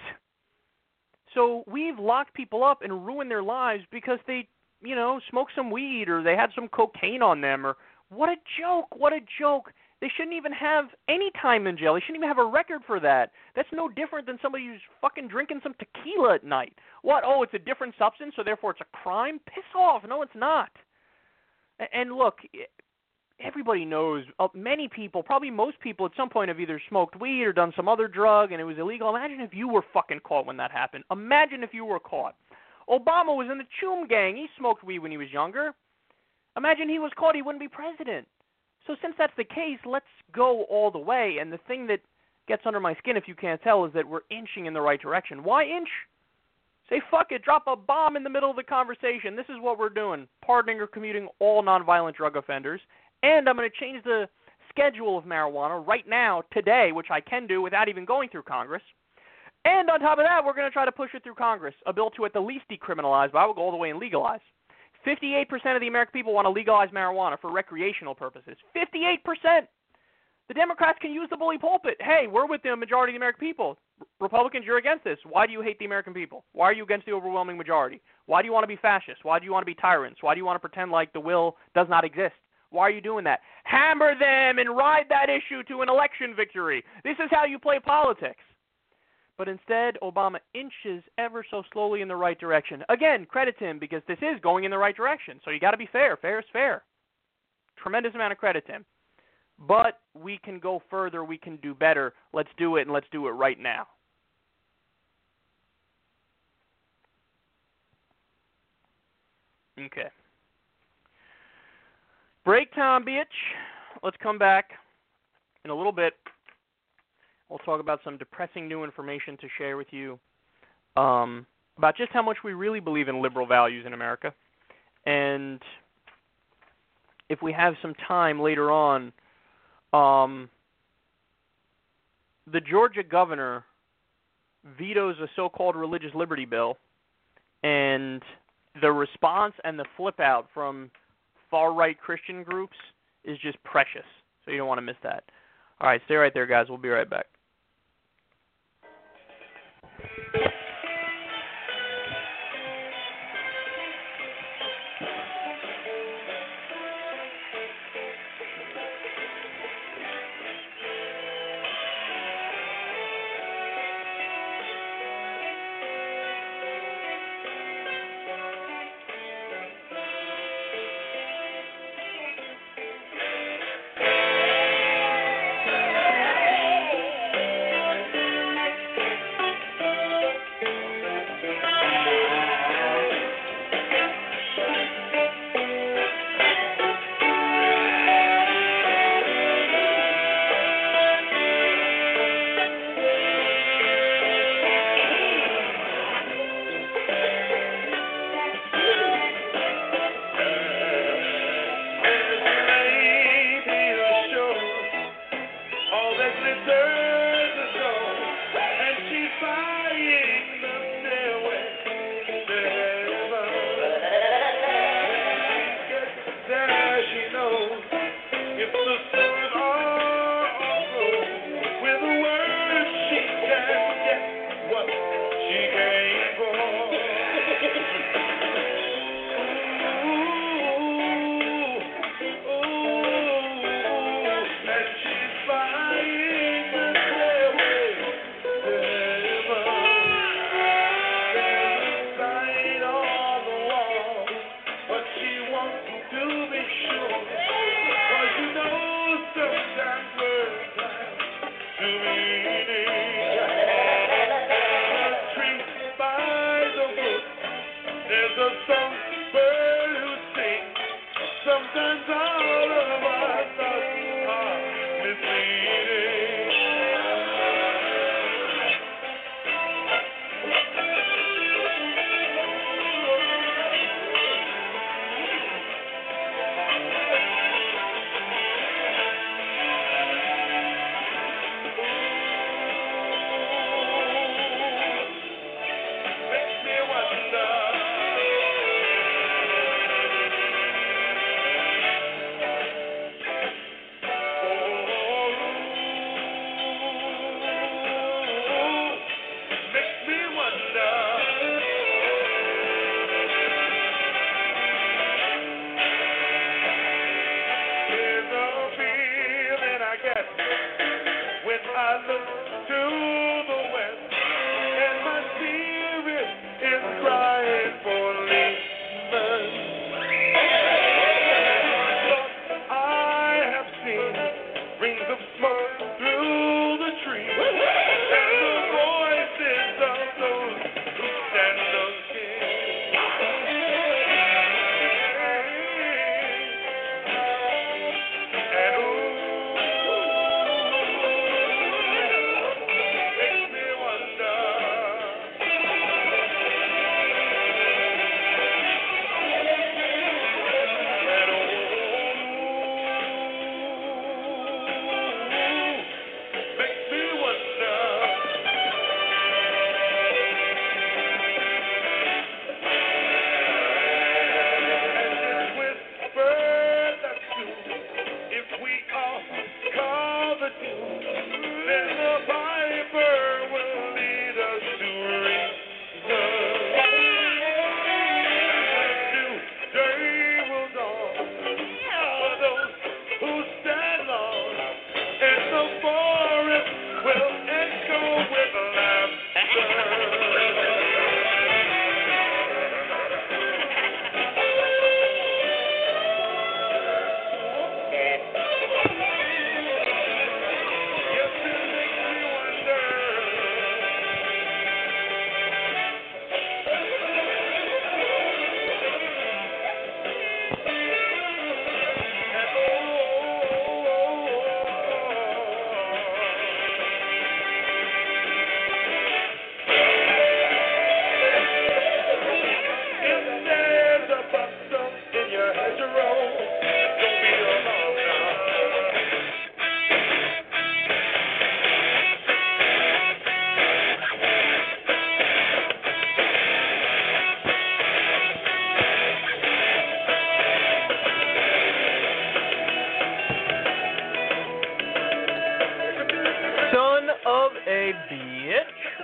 So we've locked people up and ruined their lives because they, you know, smoked some weed or they had some cocaine on them, or what a joke, what a joke. They shouldn't even have any time in jail. They shouldn't even have a record for that. That's no different than somebody who's fucking drinking some tequila at night. What? Oh, it's a different substance, so therefore it's a crime? Piss off. No, it's not. And look, everybody knows, many people, probably most people at some point have either smoked weed or done some other drug and it was illegal. Imagine if you were fucking caught when that happened. Imagine if you were caught. Obama was in the Choom gang. He smoked weed when he was younger. Imagine he was caught, he wouldn't be president. So since that's the case, let's go all the way. And the thing that gets under my skin, if you can't tell, is that we're inching in the right direction. Why inch? Say fuck it, drop a bomb in the middle of the conversation. This is what we're doing, pardoning or commuting all nonviolent drug offenders. And I'm going to change the schedule of marijuana right now, today, which I can do without even going through Congress. And on top of that, we're going to try to push it through Congress, a bill to at the least decriminalize, but I will go all the way and legalize. 58% of the American people want to legalize marijuana for recreational purposes. 58%! The Democrats can use the bully pulpit. Hey, we're with the majority of the American people. Republicans, you're against this. Why do you hate the American people? Why are you against the overwhelming majority? Why do you want to be fascists? Why do you want to be tyrants? Why do you want to pretend like the will does not exist? Why are you doing that? Hammer them and ride that issue to an election victory. This is how you play politics. But instead, Obama inches ever so slowly in the right direction. Again, credit to him because this is going in the right direction. So you got to be fair. Fair is fair. Tremendous amount of credit to him. But we can go further. We can do better. Let's do it, and let's do it right now. Okay. Break time, bitch. Let's come back in a little bit. We'll talk about some depressing new information to share with you about just how much we really believe in liberal values in America. And if we have some time later on, the Georgia governor vetoes a so-called religious liberty bill, and the response and the flip out from far-right Christian groups is just precious. So you don't want to miss that. All right, stay right there, guys. We'll be right back.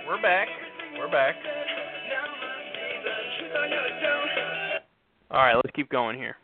We're back. All right, let's keep going here.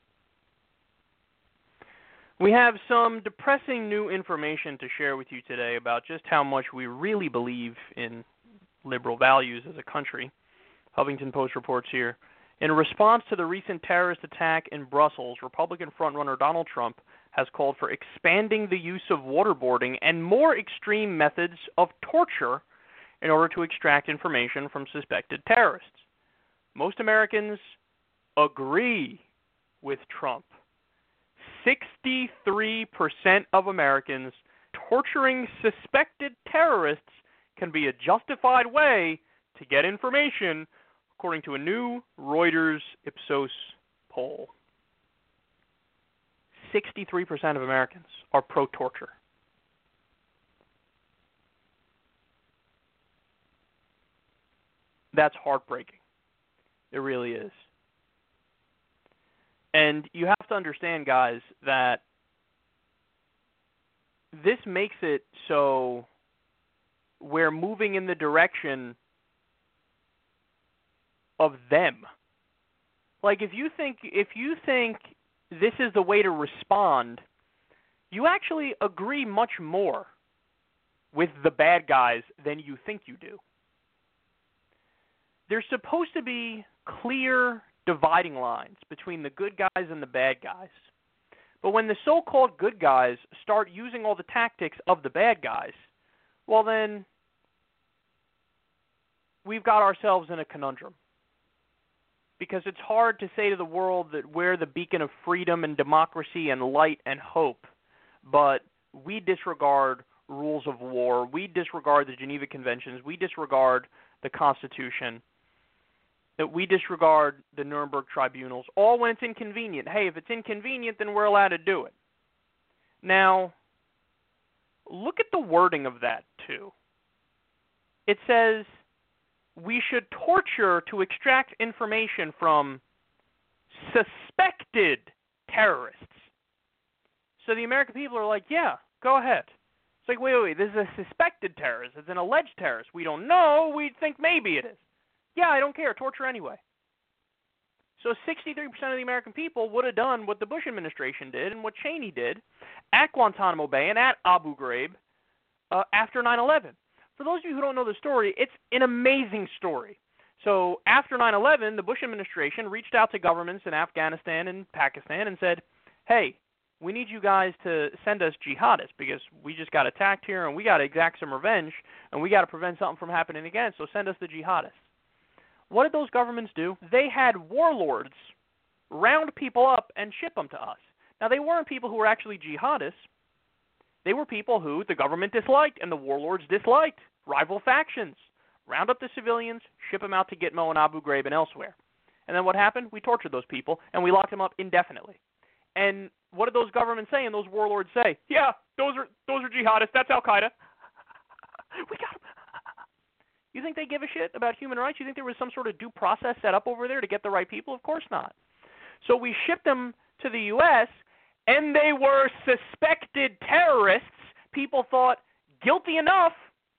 We have some depressing new information to share with you today about just how much we really believe in liberal values as a country. Huffington Post reports here. In response to the recent terrorist attack in Brussels, Republican frontrunner Donald Trump has called for expanding the use of waterboarding and more extreme methods of torture in order to extract information from suspected terrorists. Most Americans agree with Trump. 63% of Americans torturing suspected terrorists can be a justified way to get information, according to a new Reuters Ipsos poll. 63% of Americans are pro-torture. That's heartbreaking. It really is. And you have to understand, guys, that this makes it so we're moving in the direction of them. Like, if you think this is the way to respond, you actually agree much more with the bad guys than you think you do. There's supposed to be clear dividing lines between the good guys and the bad guys. But when the so-called good guys start using all the tactics of the bad guys, well then, we've got ourselves in a conundrum. Because it's hard to say to the world that we're the beacon of freedom and democracy and light and hope, but we disregard rules of war, we disregard the Geneva Conventions, we disregard the Constitution, that we disregard the Nuremberg tribunals, all when it's inconvenient. Hey, if it's inconvenient, then we're allowed to do it. Now, look at the wording of that, too. It says we should torture to extract information from suspected terrorists. So the American people are like, yeah, go ahead. It's like, wait, this is a suspected terrorist. It's an alleged terrorist. We don't know. We think maybe it is. Yeah, I don't care. Torture anyway. So 63% of the American people would have done what the Bush administration did and what Cheney did at Guantanamo Bay and at Abu Ghraib after 9/11. For those of you who don't know the story, it's an amazing story. So after 9/11, the Bush administration reached out to governments in Afghanistan and Pakistan and said, hey, we need you guys to send us jihadists because we just got attacked here and we got to exact some revenge and we got to prevent something from happening again, so send us the jihadists. What did those governments do? They had warlords round people up and ship them to us. Now, they weren't people who were actually jihadists. They were people who the government disliked and the warlords disliked, rival factions. Round up the civilians, ship them out to Gitmo and Abu Ghraib and elsewhere. And then what happened? We tortured those people, and we locked them up indefinitely. And what did those governments say and those warlords say? Yeah, those are jihadists. That's Al-Qaeda. We got them. You think they give a shit about human rights? You think there was some sort of due process set up over there to get the right people? Of course not. So we shipped them to the U.S., and they were suspected terrorists. People thought, guilty enough.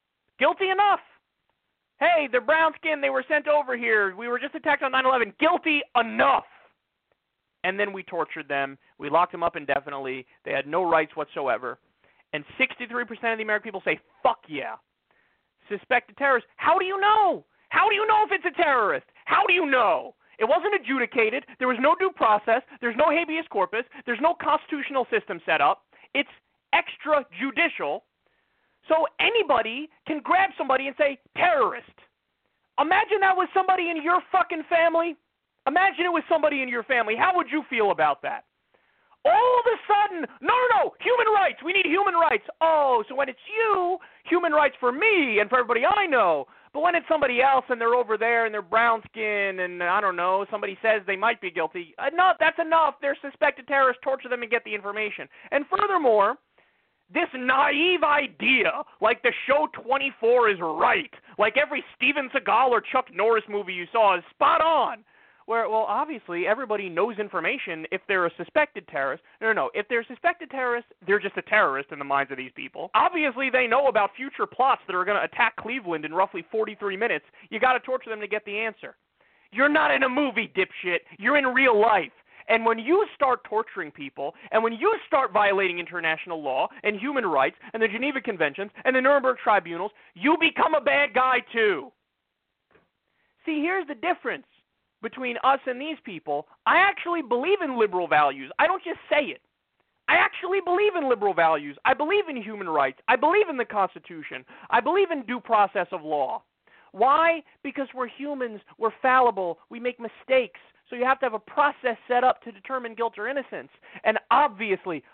Hey, they're brown skinned. They were sent over here. We were just attacked on 9/11. Guilty enough. And then we tortured them. We locked them up indefinitely. They had no rights whatsoever. And 63% of the American people say, fuck yeah. Suspected terrorist. How do you know? How do you know if it's a terrorist? How do you know? It wasn't adjudicated. There was no due process. There's no habeas corpus. There's no constitutional system set up. It's extrajudicial. So anybody can grab somebody and say, terrorist. Imagine that was somebody in your fucking family. Imagine it was somebody in your family. How would you feel about that? All of a sudden, no, human rights. We need human rights. Oh, so when it's you, human rights for me and for everybody I know. But when it's somebody else and they're over there and they're brown skin and I don't know, somebody says they might be guilty, enough, that's enough. They're suspected terrorists. Torture them and get the information. And furthermore, this naive idea, like the show 24 is right, like every Steven Seagal or Chuck Norris movie you saw is spot on. where, well, obviously everybody knows information if they're a suspected terrorist. No. If they're a suspected terrorist, they're just a terrorist in the minds of these people. Obviously they know about future plots that are going to attack Cleveland in roughly 43 minutes. You got to torture them to get the answer. You're not in a movie, dipshit. You're in real life. And when you start torturing people, and when you start violating international law and human rights and the Geneva Conventions and the Nuremberg Tribunals, you become a bad guy too. See, here's the difference between us and these people. I actually believe in liberal values. I don't just say it. I actually believe in liberal values. I believe in human rights. I believe in the Constitution. I believe in due process of law. Why? Because we're humans. We're fallible. We make mistakes. So you have to have a process set up to determine guilt or innocence. And obviously,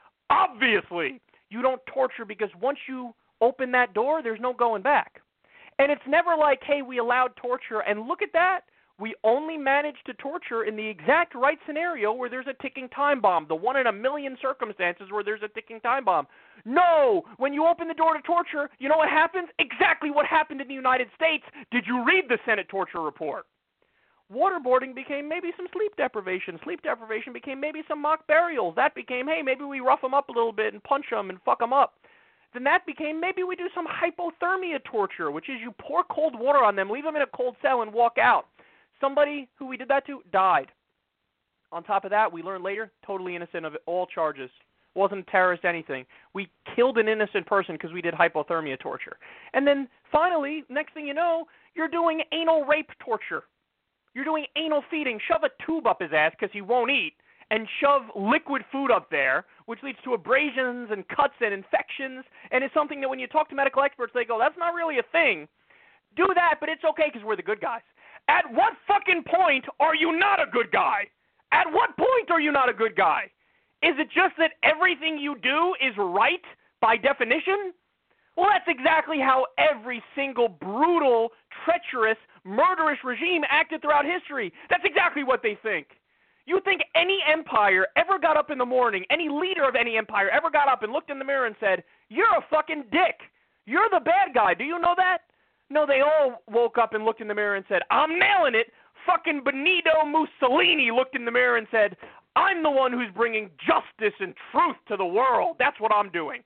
you don't torture, because once you open that door, there's no going back. And it's never like, hey, we allowed torture, and look at that. We only managed to torture in the exact right scenario where there's a ticking time bomb, the one in a million circumstances where there's a ticking time bomb. No! When you open the door to torture, you know what happens? Exactly what happened in the United States. Did you read the Senate torture report? Waterboarding became maybe some sleep deprivation. Sleep deprivation became maybe some mock burials. That became, hey, maybe we rough them up a little bit and punch them and fuck them up. Then that became, maybe we do some hypothermia torture, which is you pour cold water on them, leave them in a cold cell, and walk out. Somebody who we did that to died. On top of that, we learned later, totally innocent of all charges. Wasn't a terrorist, anything. We killed an innocent person because we did hypothermia torture. And then finally, next thing you know, you're doing anal rape torture. You're doing anal feeding. Shove a tube up his ass because he won't eat, and shove liquid food up there, which leads to abrasions and cuts and infections, and it's something that when you talk to medical experts, they go, that's not really a thing. Do that, but it's okay because we're the good guys. At what fucking point are you not a good guy? At what point are you not a good guy? Is it just that everything you do is right by definition? Well, that's exactly how every single brutal, treacherous, murderous regime acted throughout history. That's exactly what they think. You think any empire ever got up in the morning, any leader of any empire ever got up and looked in the mirror and said, you're a fucking dick. You're the bad guy. Do you know that? No, they all woke up and looked in the mirror and said, I'm nailing it. Fucking Benito Mussolini looked in the mirror and said, I'm the one who's bringing justice and truth to the world. That's what I'm doing.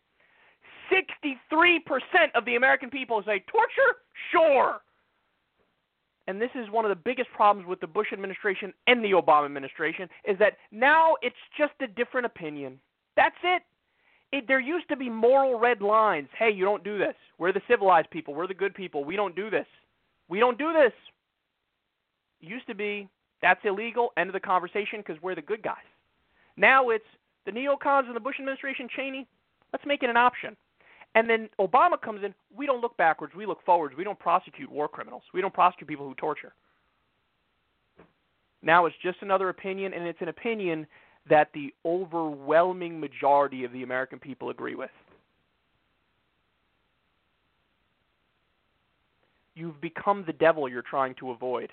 63% of the American people say, torture? Sure. And this is one of the biggest problems with the Bush administration and the Obama administration, is that now it's just a different opinion. That's it. There used to be moral red lines. Hey, you don't do this. We're the civilized people. We're the good people. We don't do this. We don't do this. It used to be, that's illegal, end of the conversation because we're the good guys. Now it's the neocons and the Bush administration, Cheney, let's make it an option. And then Obama comes in, we don't look backwards, we look forwards. We don't prosecute war criminals. We don't prosecute people who torture. Now it's just another opinion, and it's an opinion that the overwhelming majority of the American people agree with. You've become the devil you're trying to avoid.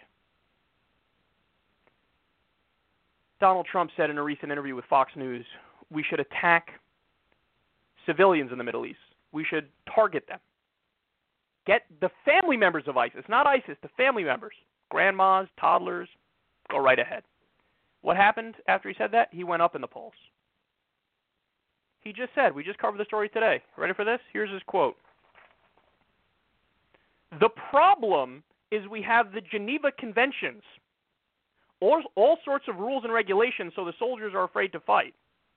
Donald Trump said in a recent interview with Fox News, we should attack civilians in the Middle East. We should target them. Get the family members of ISIS, not ISIS, the family members, grandmas, toddlers, go right ahead. What happened after he said that? He went up in the polls. He just said, we just covered the story today. Ready for this? Here's his quote. The problem is we have the Geneva Conventions, all sorts of rules and regulations, so the soldiers are afraid to fight.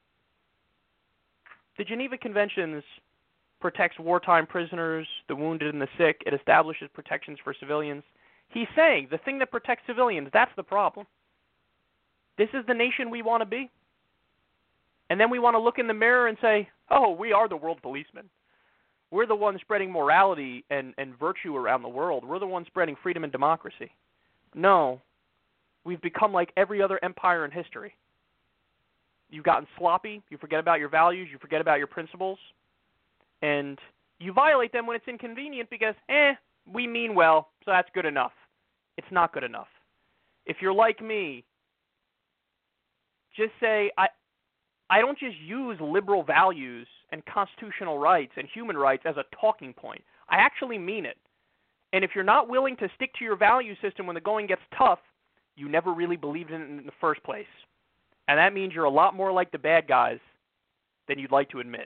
The Geneva Conventions protects wartime prisoners, the wounded and the sick. It establishes protections for civilians. He's saying the thing that protects civilians, that's the problem. This is the nation we want to be. And then we want to look in the mirror and say, oh, we are the world policemen. We're the ones spreading morality and virtue around the world. We're the ones spreading freedom and democracy. No. We've become like every other empire in history. You've gotten sloppy. You forget about your values. You forget about your principles. And you violate them when it's inconvenient because, we mean well, so that's good enough. It's not good enough. If you're like me, just say, I don't just use liberal values and constitutional rights and human rights as a talking point. I actually mean it. And if you're not willing to stick to your value system when the going gets tough, you never really believed in it in the first place. And that means you're a lot more like the bad guys than you'd like to admit.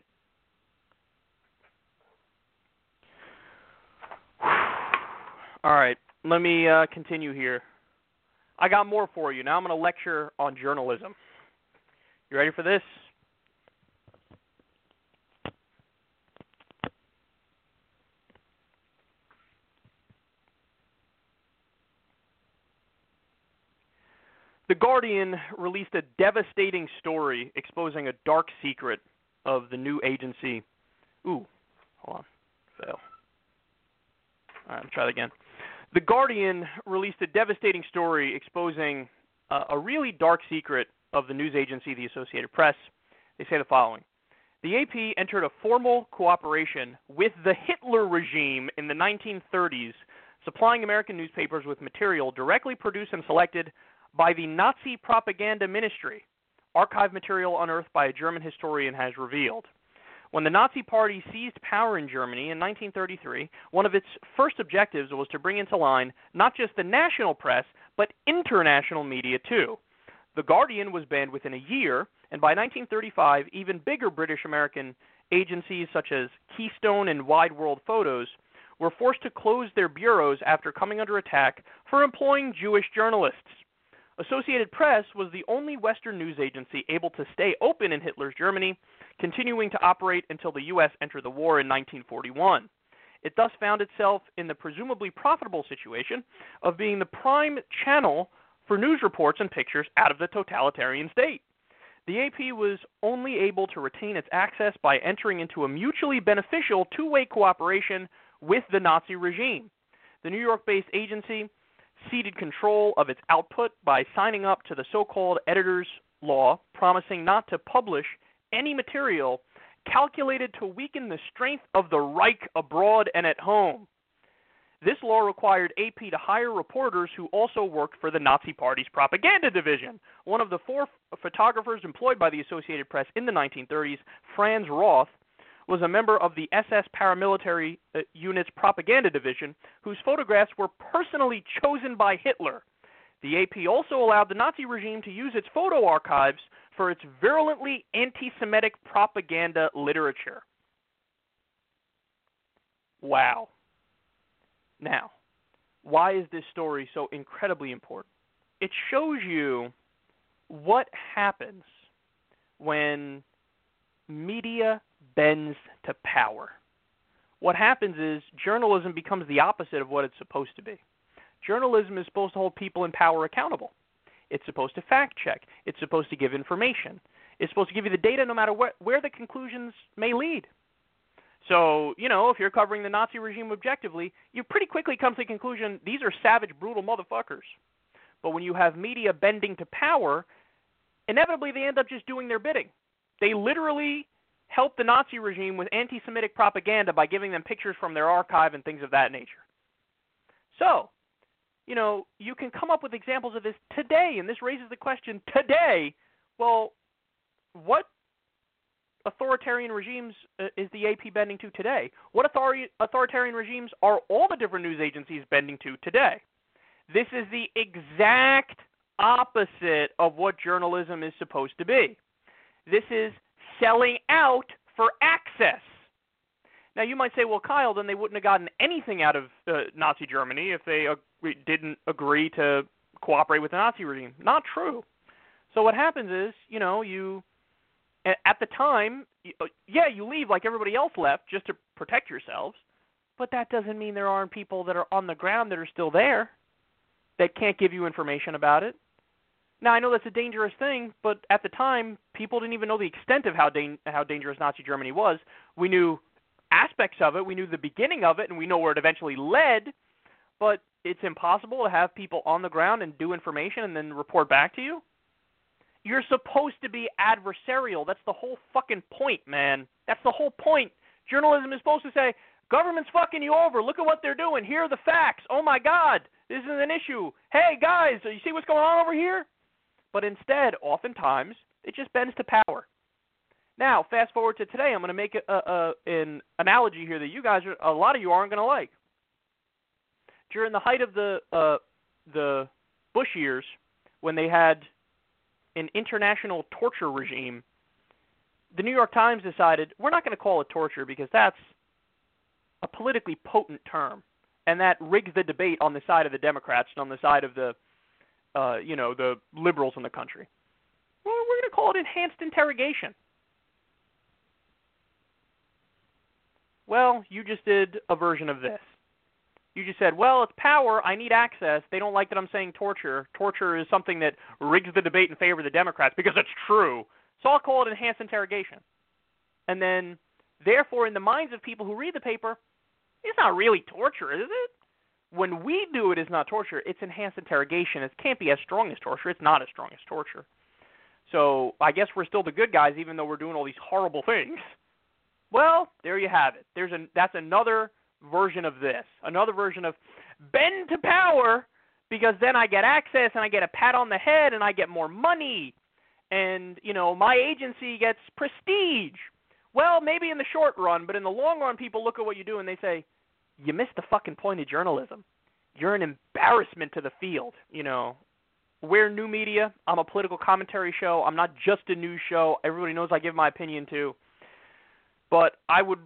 All right, let me continue here. I got more for you. Now I'm going to lecture on journalism. You ready for this? The Guardian released a devastating story exposing a dark secret of the new agency. Ooh, hold on. Fail. All right, let me try that again. The Guardian released a devastating story exposing a really dark secret of the news agency, the Associated Press. They say the following. The AP entered a formal cooperation with the Hitler regime in the 1930s, supplying American newspapers with material directly produced and selected by the Nazi propaganda ministry, archive material unearthed by a German historian has revealed. When the Nazi Party seized power in Germany in 1933, one of its first objectives was to bring into line not just the national press, but international media too. The Guardian was banned within a year, and by 1935, even bigger British-American agencies such as Keystone and Wide World Photos were forced to close their bureaus after coming under attack for employing Jewish journalists. Associated Press was the only Western news agency able to stay open in Hitler's Germany, continuing to operate until the U.S. entered the war in 1941. It thus found itself in the presumably profitable situation of being the prime channel for news reports and pictures out of the totalitarian state. The AP was only able to retain its access by entering into a mutually beneficial two-way cooperation with the Nazi regime. The New York-based agency ceded control of its output by signing up to the so-called editor's law, promising not to publish any material calculated to weaken the strength of the Reich abroad and at home. This law required AP to hire reporters who also worked for the Nazi Party's propaganda division. One of the four photographers employed by the Associated Press in the 1930s, Franz Roth, was a member of the SS paramilitary unit's propaganda division, whose photographs were personally chosen by Hitler. The AP also allowed the Nazi regime to use its photo archives for its virulently anti-Semitic propaganda literature. Wow. Now, why is this story so incredibly important? It shows you what happens when media bends to power. What happens is journalism becomes the opposite of what it's supposed to be. Journalism is supposed to hold people in power accountable. It's supposed to fact check. It's supposed to give information. It's supposed to give you the data no matter where the conclusions may lead. So, if you're covering the Nazi regime objectively, you pretty quickly come to the conclusion these are savage, brutal motherfuckers. But when you have media bending to power, inevitably they end up just doing their bidding. They literally help the Nazi regime with anti-Semitic propaganda by giving them pictures from their archive and things of that nature. So, you can come up with examples of this today, and this raises the question today, well, what authoritarian regimes is the AP bending to today? What authoritarian regimes are all the different news agencies bending to today? This is the exact opposite of what journalism is supposed to be. This is selling out for access. Now, you might say, well, Kyle, then they wouldn't have gotten anything out of Nazi Germany if they didn't agree to cooperate with the Nazi regime. Not true. So what happens is, you at the time, you leave like everybody else left just to protect yourselves, but that doesn't mean there aren't people that are on the ground that are still there that can't give you information about it. Now, I know that's a dangerous thing, but at the time, people didn't even know the extent of how dangerous Nazi Germany was. We knew aspects of it, we knew the beginning of it, and we know where it eventually led, but it's impossible to have people on the ground and do information and then report back to you. You're supposed to be adversarial. That's the whole fucking point, man. That's the whole point. Journalism is supposed to say, government's fucking you over. Look at what they're doing. Here are the facts. Oh, my God. This is an issue. Hey, guys, you see what's going on over here? But instead, oftentimes, it just bends to power. Now, fast forward to today. I'm going to make an analogy here that a lot of you aren't going to like. During the height of the Bush years, when they had an international torture regime, the New York Times decided we're not going to call it torture because that's a politically potent term, and that rigs the debate on the side of the Democrats and on the side of the the liberals in the country. Well, we're going to call it enhanced interrogation. Well, you just did a version of this. You just said, well, it's power, I need access. They don't like that I'm saying torture. Torture is something that rigs the debate in favor of the Democrats because it's true. So I'll call it enhanced interrogation. And then, therefore, in the minds of people who read the paper, it's not really torture, is it? When we do it, it's not torture. It's enhanced interrogation. It can't be as strong as torture. It's not as strong as torture. So I guess we're still the good guys, even though we're doing all these horrible things. Well, there you have it. That's another version of this. Another version of bend to power, because then I get access and I get a pat on the head and I get more money. And, my agency gets prestige. Well, maybe in the short run, but in the long run, people look at what you do and they say, you missed the fucking point of journalism. You're an embarrassment to the field. We're new media. I'm a political commentary show. I'm not just a news show. Everybody knows I give my opinion too. But I would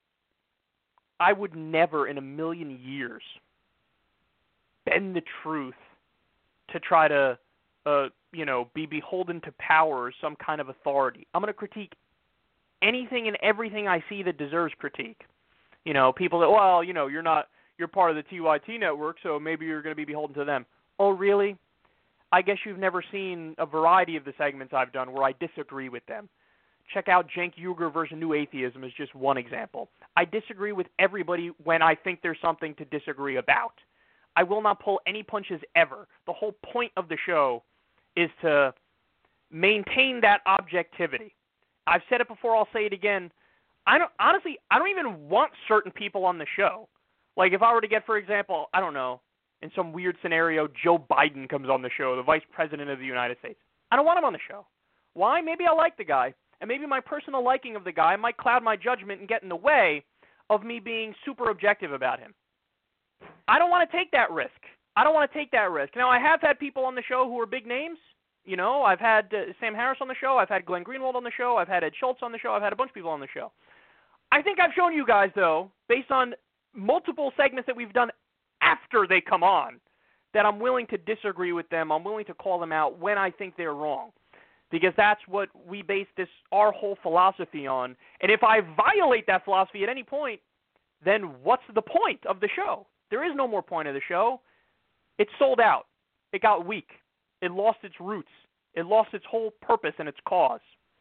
never in a million years bend the truth to try to, be beholden to power or some kind of authority. I'm going to critique anything and everything I see that deserves critique. People that, you're part of the TYT network, so maybe you're going to be beholden to them. Oh, really? I guess you've never seen a variety of the segments I've done where I disagree with them. Check out Cenk Uygur versus New Atheism as just one example. I disagree with everybody when I think there's something to disagree about. I will not pull any punches ever. The whole point of the show is to maintain that objectivity. I've said it before, I'll say it again. I don't even want certain people on the show. Like if I were to get, for example, I don't know, in some weird scenario, Joe Biden comes on the show, the Vice President of the United States. I don't want him on the show. Why? Maybe I like the guy, and maybe my personal liking of the guy might cloud my judgment and get in the way of me being super objective about him. I don't want to take that risk. Now, I have had people on the show who are big names. I've had Sam Harris on the show. I've had Glenn Greenwald on the show. I've had Ed Schultz on the show. I've had a bunch of people on the show. I think I've shown you guys, though, based on multiple segments that we've done after they come on, that I'm willing to disagree with them. I'm willing to call them out when I think they're wrong, because that's what we base our whole philosophy on. And if I violate that philosophy at any point, then what's the point of the show? There is no more point of the show. It sold out. It got weak. It lost its roots. It lost its whole purpose and its cause.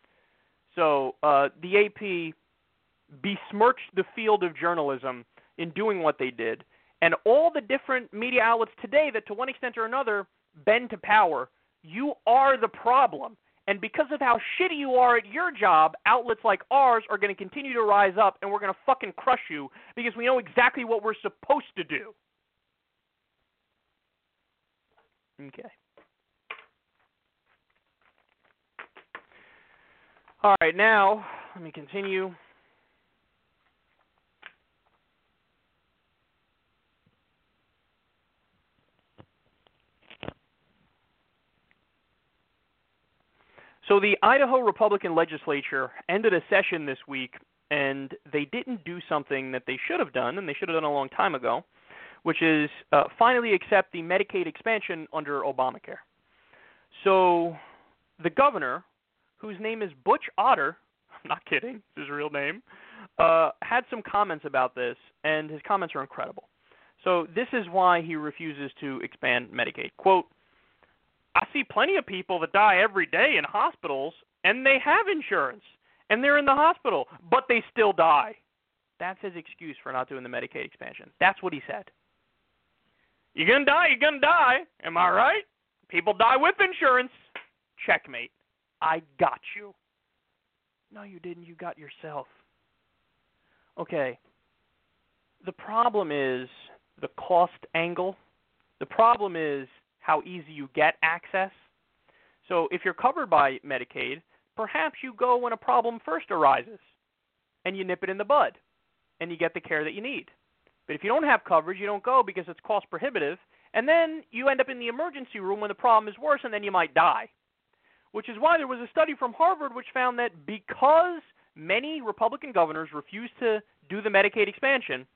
So the AP besmirched the field of journalism in doing what they did. And all the different media outlets today that to one extent or another bend to power, you are the problem. And because of how shitty you are at your job, outlets like ours are going to continue to rise up, and we're going to fucking crush you because we know exactly what we're supposed to do. Okay. All right, now let me continue. So the Idaho Republican legislature ended a session this week, and they didn't do something that they should have done, and they should have done a long time ago, which is finally accept the Medicaid expansion under Obamacare. So the governor, whose name is Butch Otter, I'm not kidding, it's his real name, had some comments about this, and his comments are incredible. So this is why he refuses to expand Medicaid. Quote, I see plenty of people that die every day in hospitals, and they have insurance, and they're in the hospital, but they still die. That's his excuse for not doing the Medicaid expansion. That's what he said. You're going to die, you're going to die. Am I right? People die with insurance. Checkmate. I got you. No, you didn't. You got yourself. Okay. The problem is the cost angle. The problem is how easy you get access. So if you're covered by Medicaid, perhaps you go when a problem first arises, and you nip it in the bud, and you get the care that you need. But if you don't have coverage, you don't go because it's cost prohibitive, And then you end up in the emergency room when the problem is worse, and then you might die. Which is why there was a study from Harvard which found that because many Republican governors refused to do the Medicaid expansion,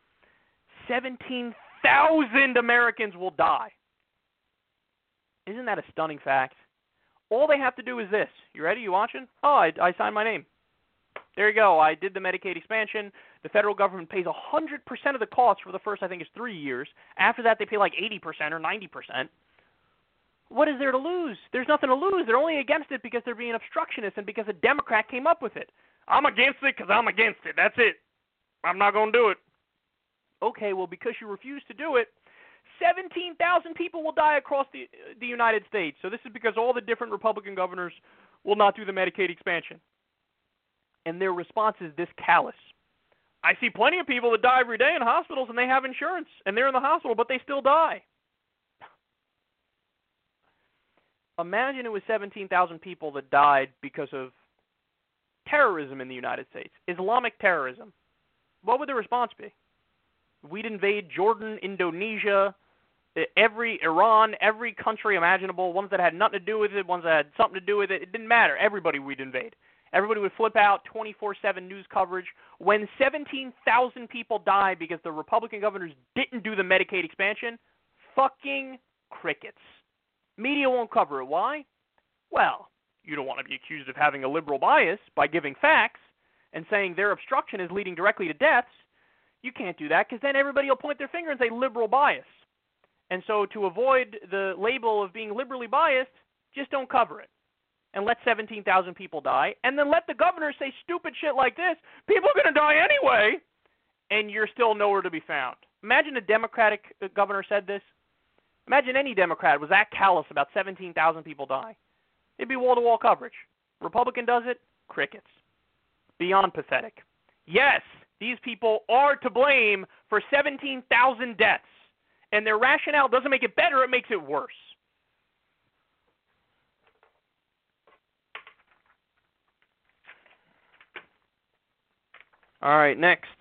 17,000 Americans will die. Isn't that a stunning fact? All they have to do is this. You ready? You watching? Oh, I signed my name. There you go. I did the Medicaid expansion. The federal government pays 100% of the cost for the first, I think, it's 3 years. After that, they pay like 80% or 90%. What is there to lose? There's nothing to lose. They're only against it because they're being obstructionists and because a Democrat came up with it. I'm against it because I'm against it. That's it. I'm not going to do it. Okay, well, because you refuse to do it, 17,000 people will die across the United States. So this is because all the different Republican governors will not do the Medicaid expansion. And their response is this callous. I see plenty of people that die every day in hospitals and they have insurance and they're in the hospital, but they still die. Imagine it was 17,000 people that died because of terrorism in the United States, Islamic terrorism. What would the response be? We'd invade Jordan, Indonesia, Iran, every country imaginable, ones that had nothing to do with it, ones that had something to do with it. It didn't matter. Everybody we'd invade. Everybody would flip out, 24/7 news coverage. When 17,000 people die because the Republican governors didn't do the Medicaid expansion, fucking crickets. Media won't cover it. Why? Well, you don't want to be accused of having a liberal bias by giving facts and saying their obstruction is leading directly to deaths. You can't do that because then everybody will point their finger and say liberal bias. And so to avoid the label of being liberally biased, just don't cover it. And let 17,000 people die, and then let the governor say stupid shit like this. People are going to die anyway, and you're still nowhere to be found. Imagine a Democratic governor said this. Imagine any Democrat was that callous about 17,000 people dying. It'd be wall-to-wall coverage. Republican does it, crickets. Beyond pathetic. Yes, these people are to blame for 17,000 deaths, and their rationale doesn't make it better, it makes it worse. All right, next.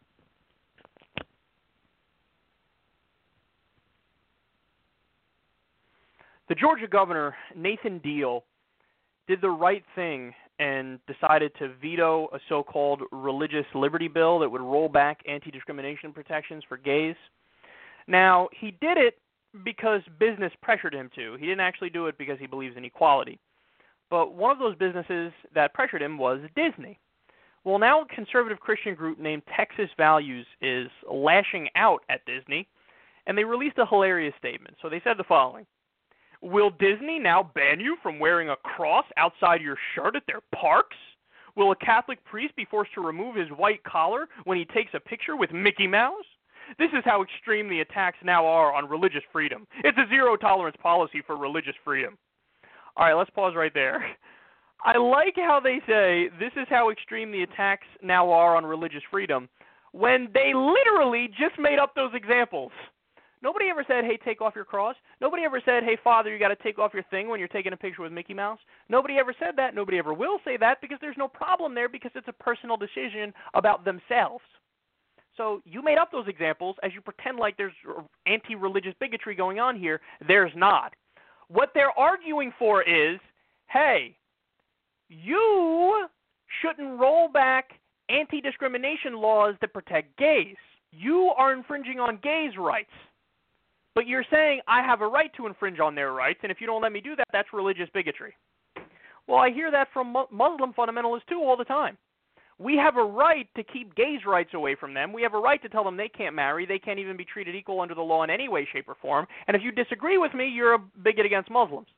The Georgia governor, Nathan Deal, did the right thing and decided to veto a so-called religious liberty bill that would roll back anti-discrimination protections for gays. Now, he did it because business pressured him to. He didn't actually do it because he believes in equality. But one of those businesses that pressured him was Disney. Well, now a conservative Christian group named Texas Values is lashing out at Disney, and they released a hilarious statement. So they said the following. Will Disney now ban you from wearing a cross outside your shirt at their parks? Will a Catholic priest be forced to remove his white collar when he takes a picture with Mickey Mouse? This is how extreme the attacks now are on religious freedom. It's a zero-tolerance policy for religious freedom. All right, let's pause right there. I like how they say this is how extreme the attacks now are on religious freedom when they literally just made up those examples. Nobody ever said, hey, take off your cross. Nobody ever said, hey, Father, you got to take off your thing when you're taking a picture with Mickey Mouse. Nobody ever said that. Nobody ever will say that because there's no problem there because it's a personal decision about themselves. So you made up those examples as you pretend like there's anti-religious bigotry going on here. There's not. What they're arguing for is, hey, you shouldn't roll back anti-discrimination laws that protect gays. You are infringing on gays' rights. But you're saying I have a right to infringe on their rights, and if you don't let me do that, that's religious bigotry. Well, I hear that from Muslim fundamentalists, too, all the time. We have a right to keep gays' rights away from them. We have a right to tell them they can't marry. They can't even be treated equal under the law in any way, shape, or form. And if you disagree with me, you're a bigot against Muslims.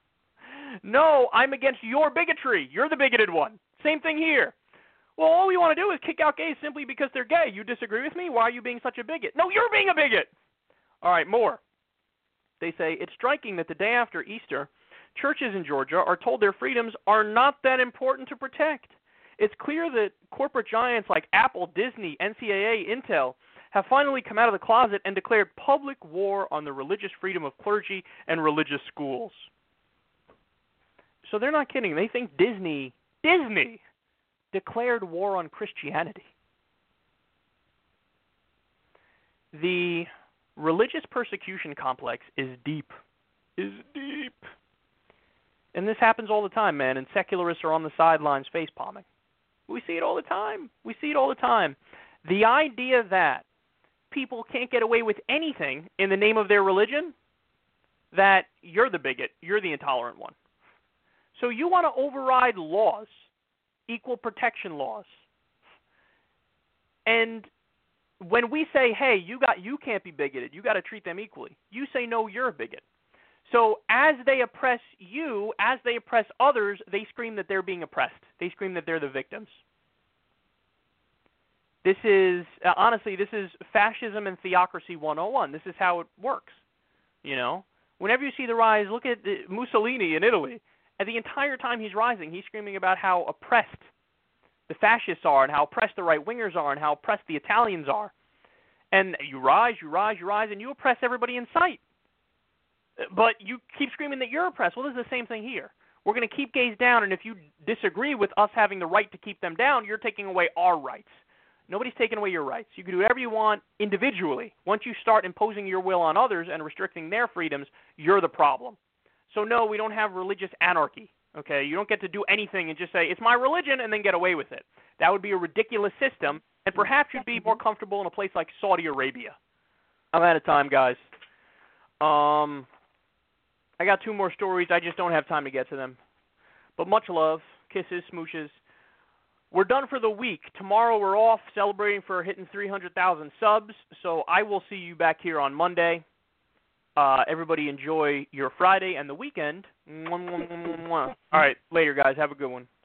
No, I'm against your bigotry. You're the bigoted one. Same thing here. Well, all we want to do is kick out gays simply because they're gay. You disagree with me? Why are you being such a bigot? No, you're being a bigot. All right, more. They say, it's striking that the day after Easter, churches in Georgia are told their freedoms are not that important to protect. It's clear that corporate giants like Apple, Disney, NCAA, Intel have finally come out of the closet and declared public war on the religious freedom of clergy and religious schools. So they're not kidding. They think Disney declared war on Christianity. The religious persecution complex is deep. And this happens all the time, man, and secularists are on the sidelines face-palming. We see it all the time. The idea that people can't get away with anything in the name of their religion, that you're the bigot, you're the intolerant one. So you want to override laws, equal protection laws. And when we say, hey, you can't be bigoted, you got to treat them equally, you say, no, you're a bigot. So as they oppress you, as they oppress others, they scream that they're being oppressed. They scream that they're the victims. This is, honestly, this is fascism and theocracy 101. This is how it works. You know, whenever you see the rise, look at Mussolini in Italy. And the entire time he's rising, he's screaming about how oppressed the fascists are and how oppressed the right-wingers are and how oppressed the Italians are. And you rise, and you oppress everybody in sight. But you keep screaming that you're oppressed. Well, this is the same thing here. We're going to keep gays down, and if you disagree with us having the right to keep them down, you're taking away our rights. Nobody's taking away your rights. You can do whatever you want individually. Once you start imposing your will on others and restricting their freedoms, you're the problem. So no, we don't have religious anarchy. Okay, you don't get to do anything and just say, it's my religion, and then get away with it. That would be a ridiculous system, and perhaps you'd be more comfortable in a place like Saudi Arabia. I'm out of time, guys. I got 2 more stories. I just don't have time to get to them. But much love. Kisses, smooches. We're done for the week. Tomorrow we're off celebrating for hitting 300,000 subs, so I will see you back here on Monday. Everybody enjoy your Friday and the weekend. All right, later, guys. Have a good one.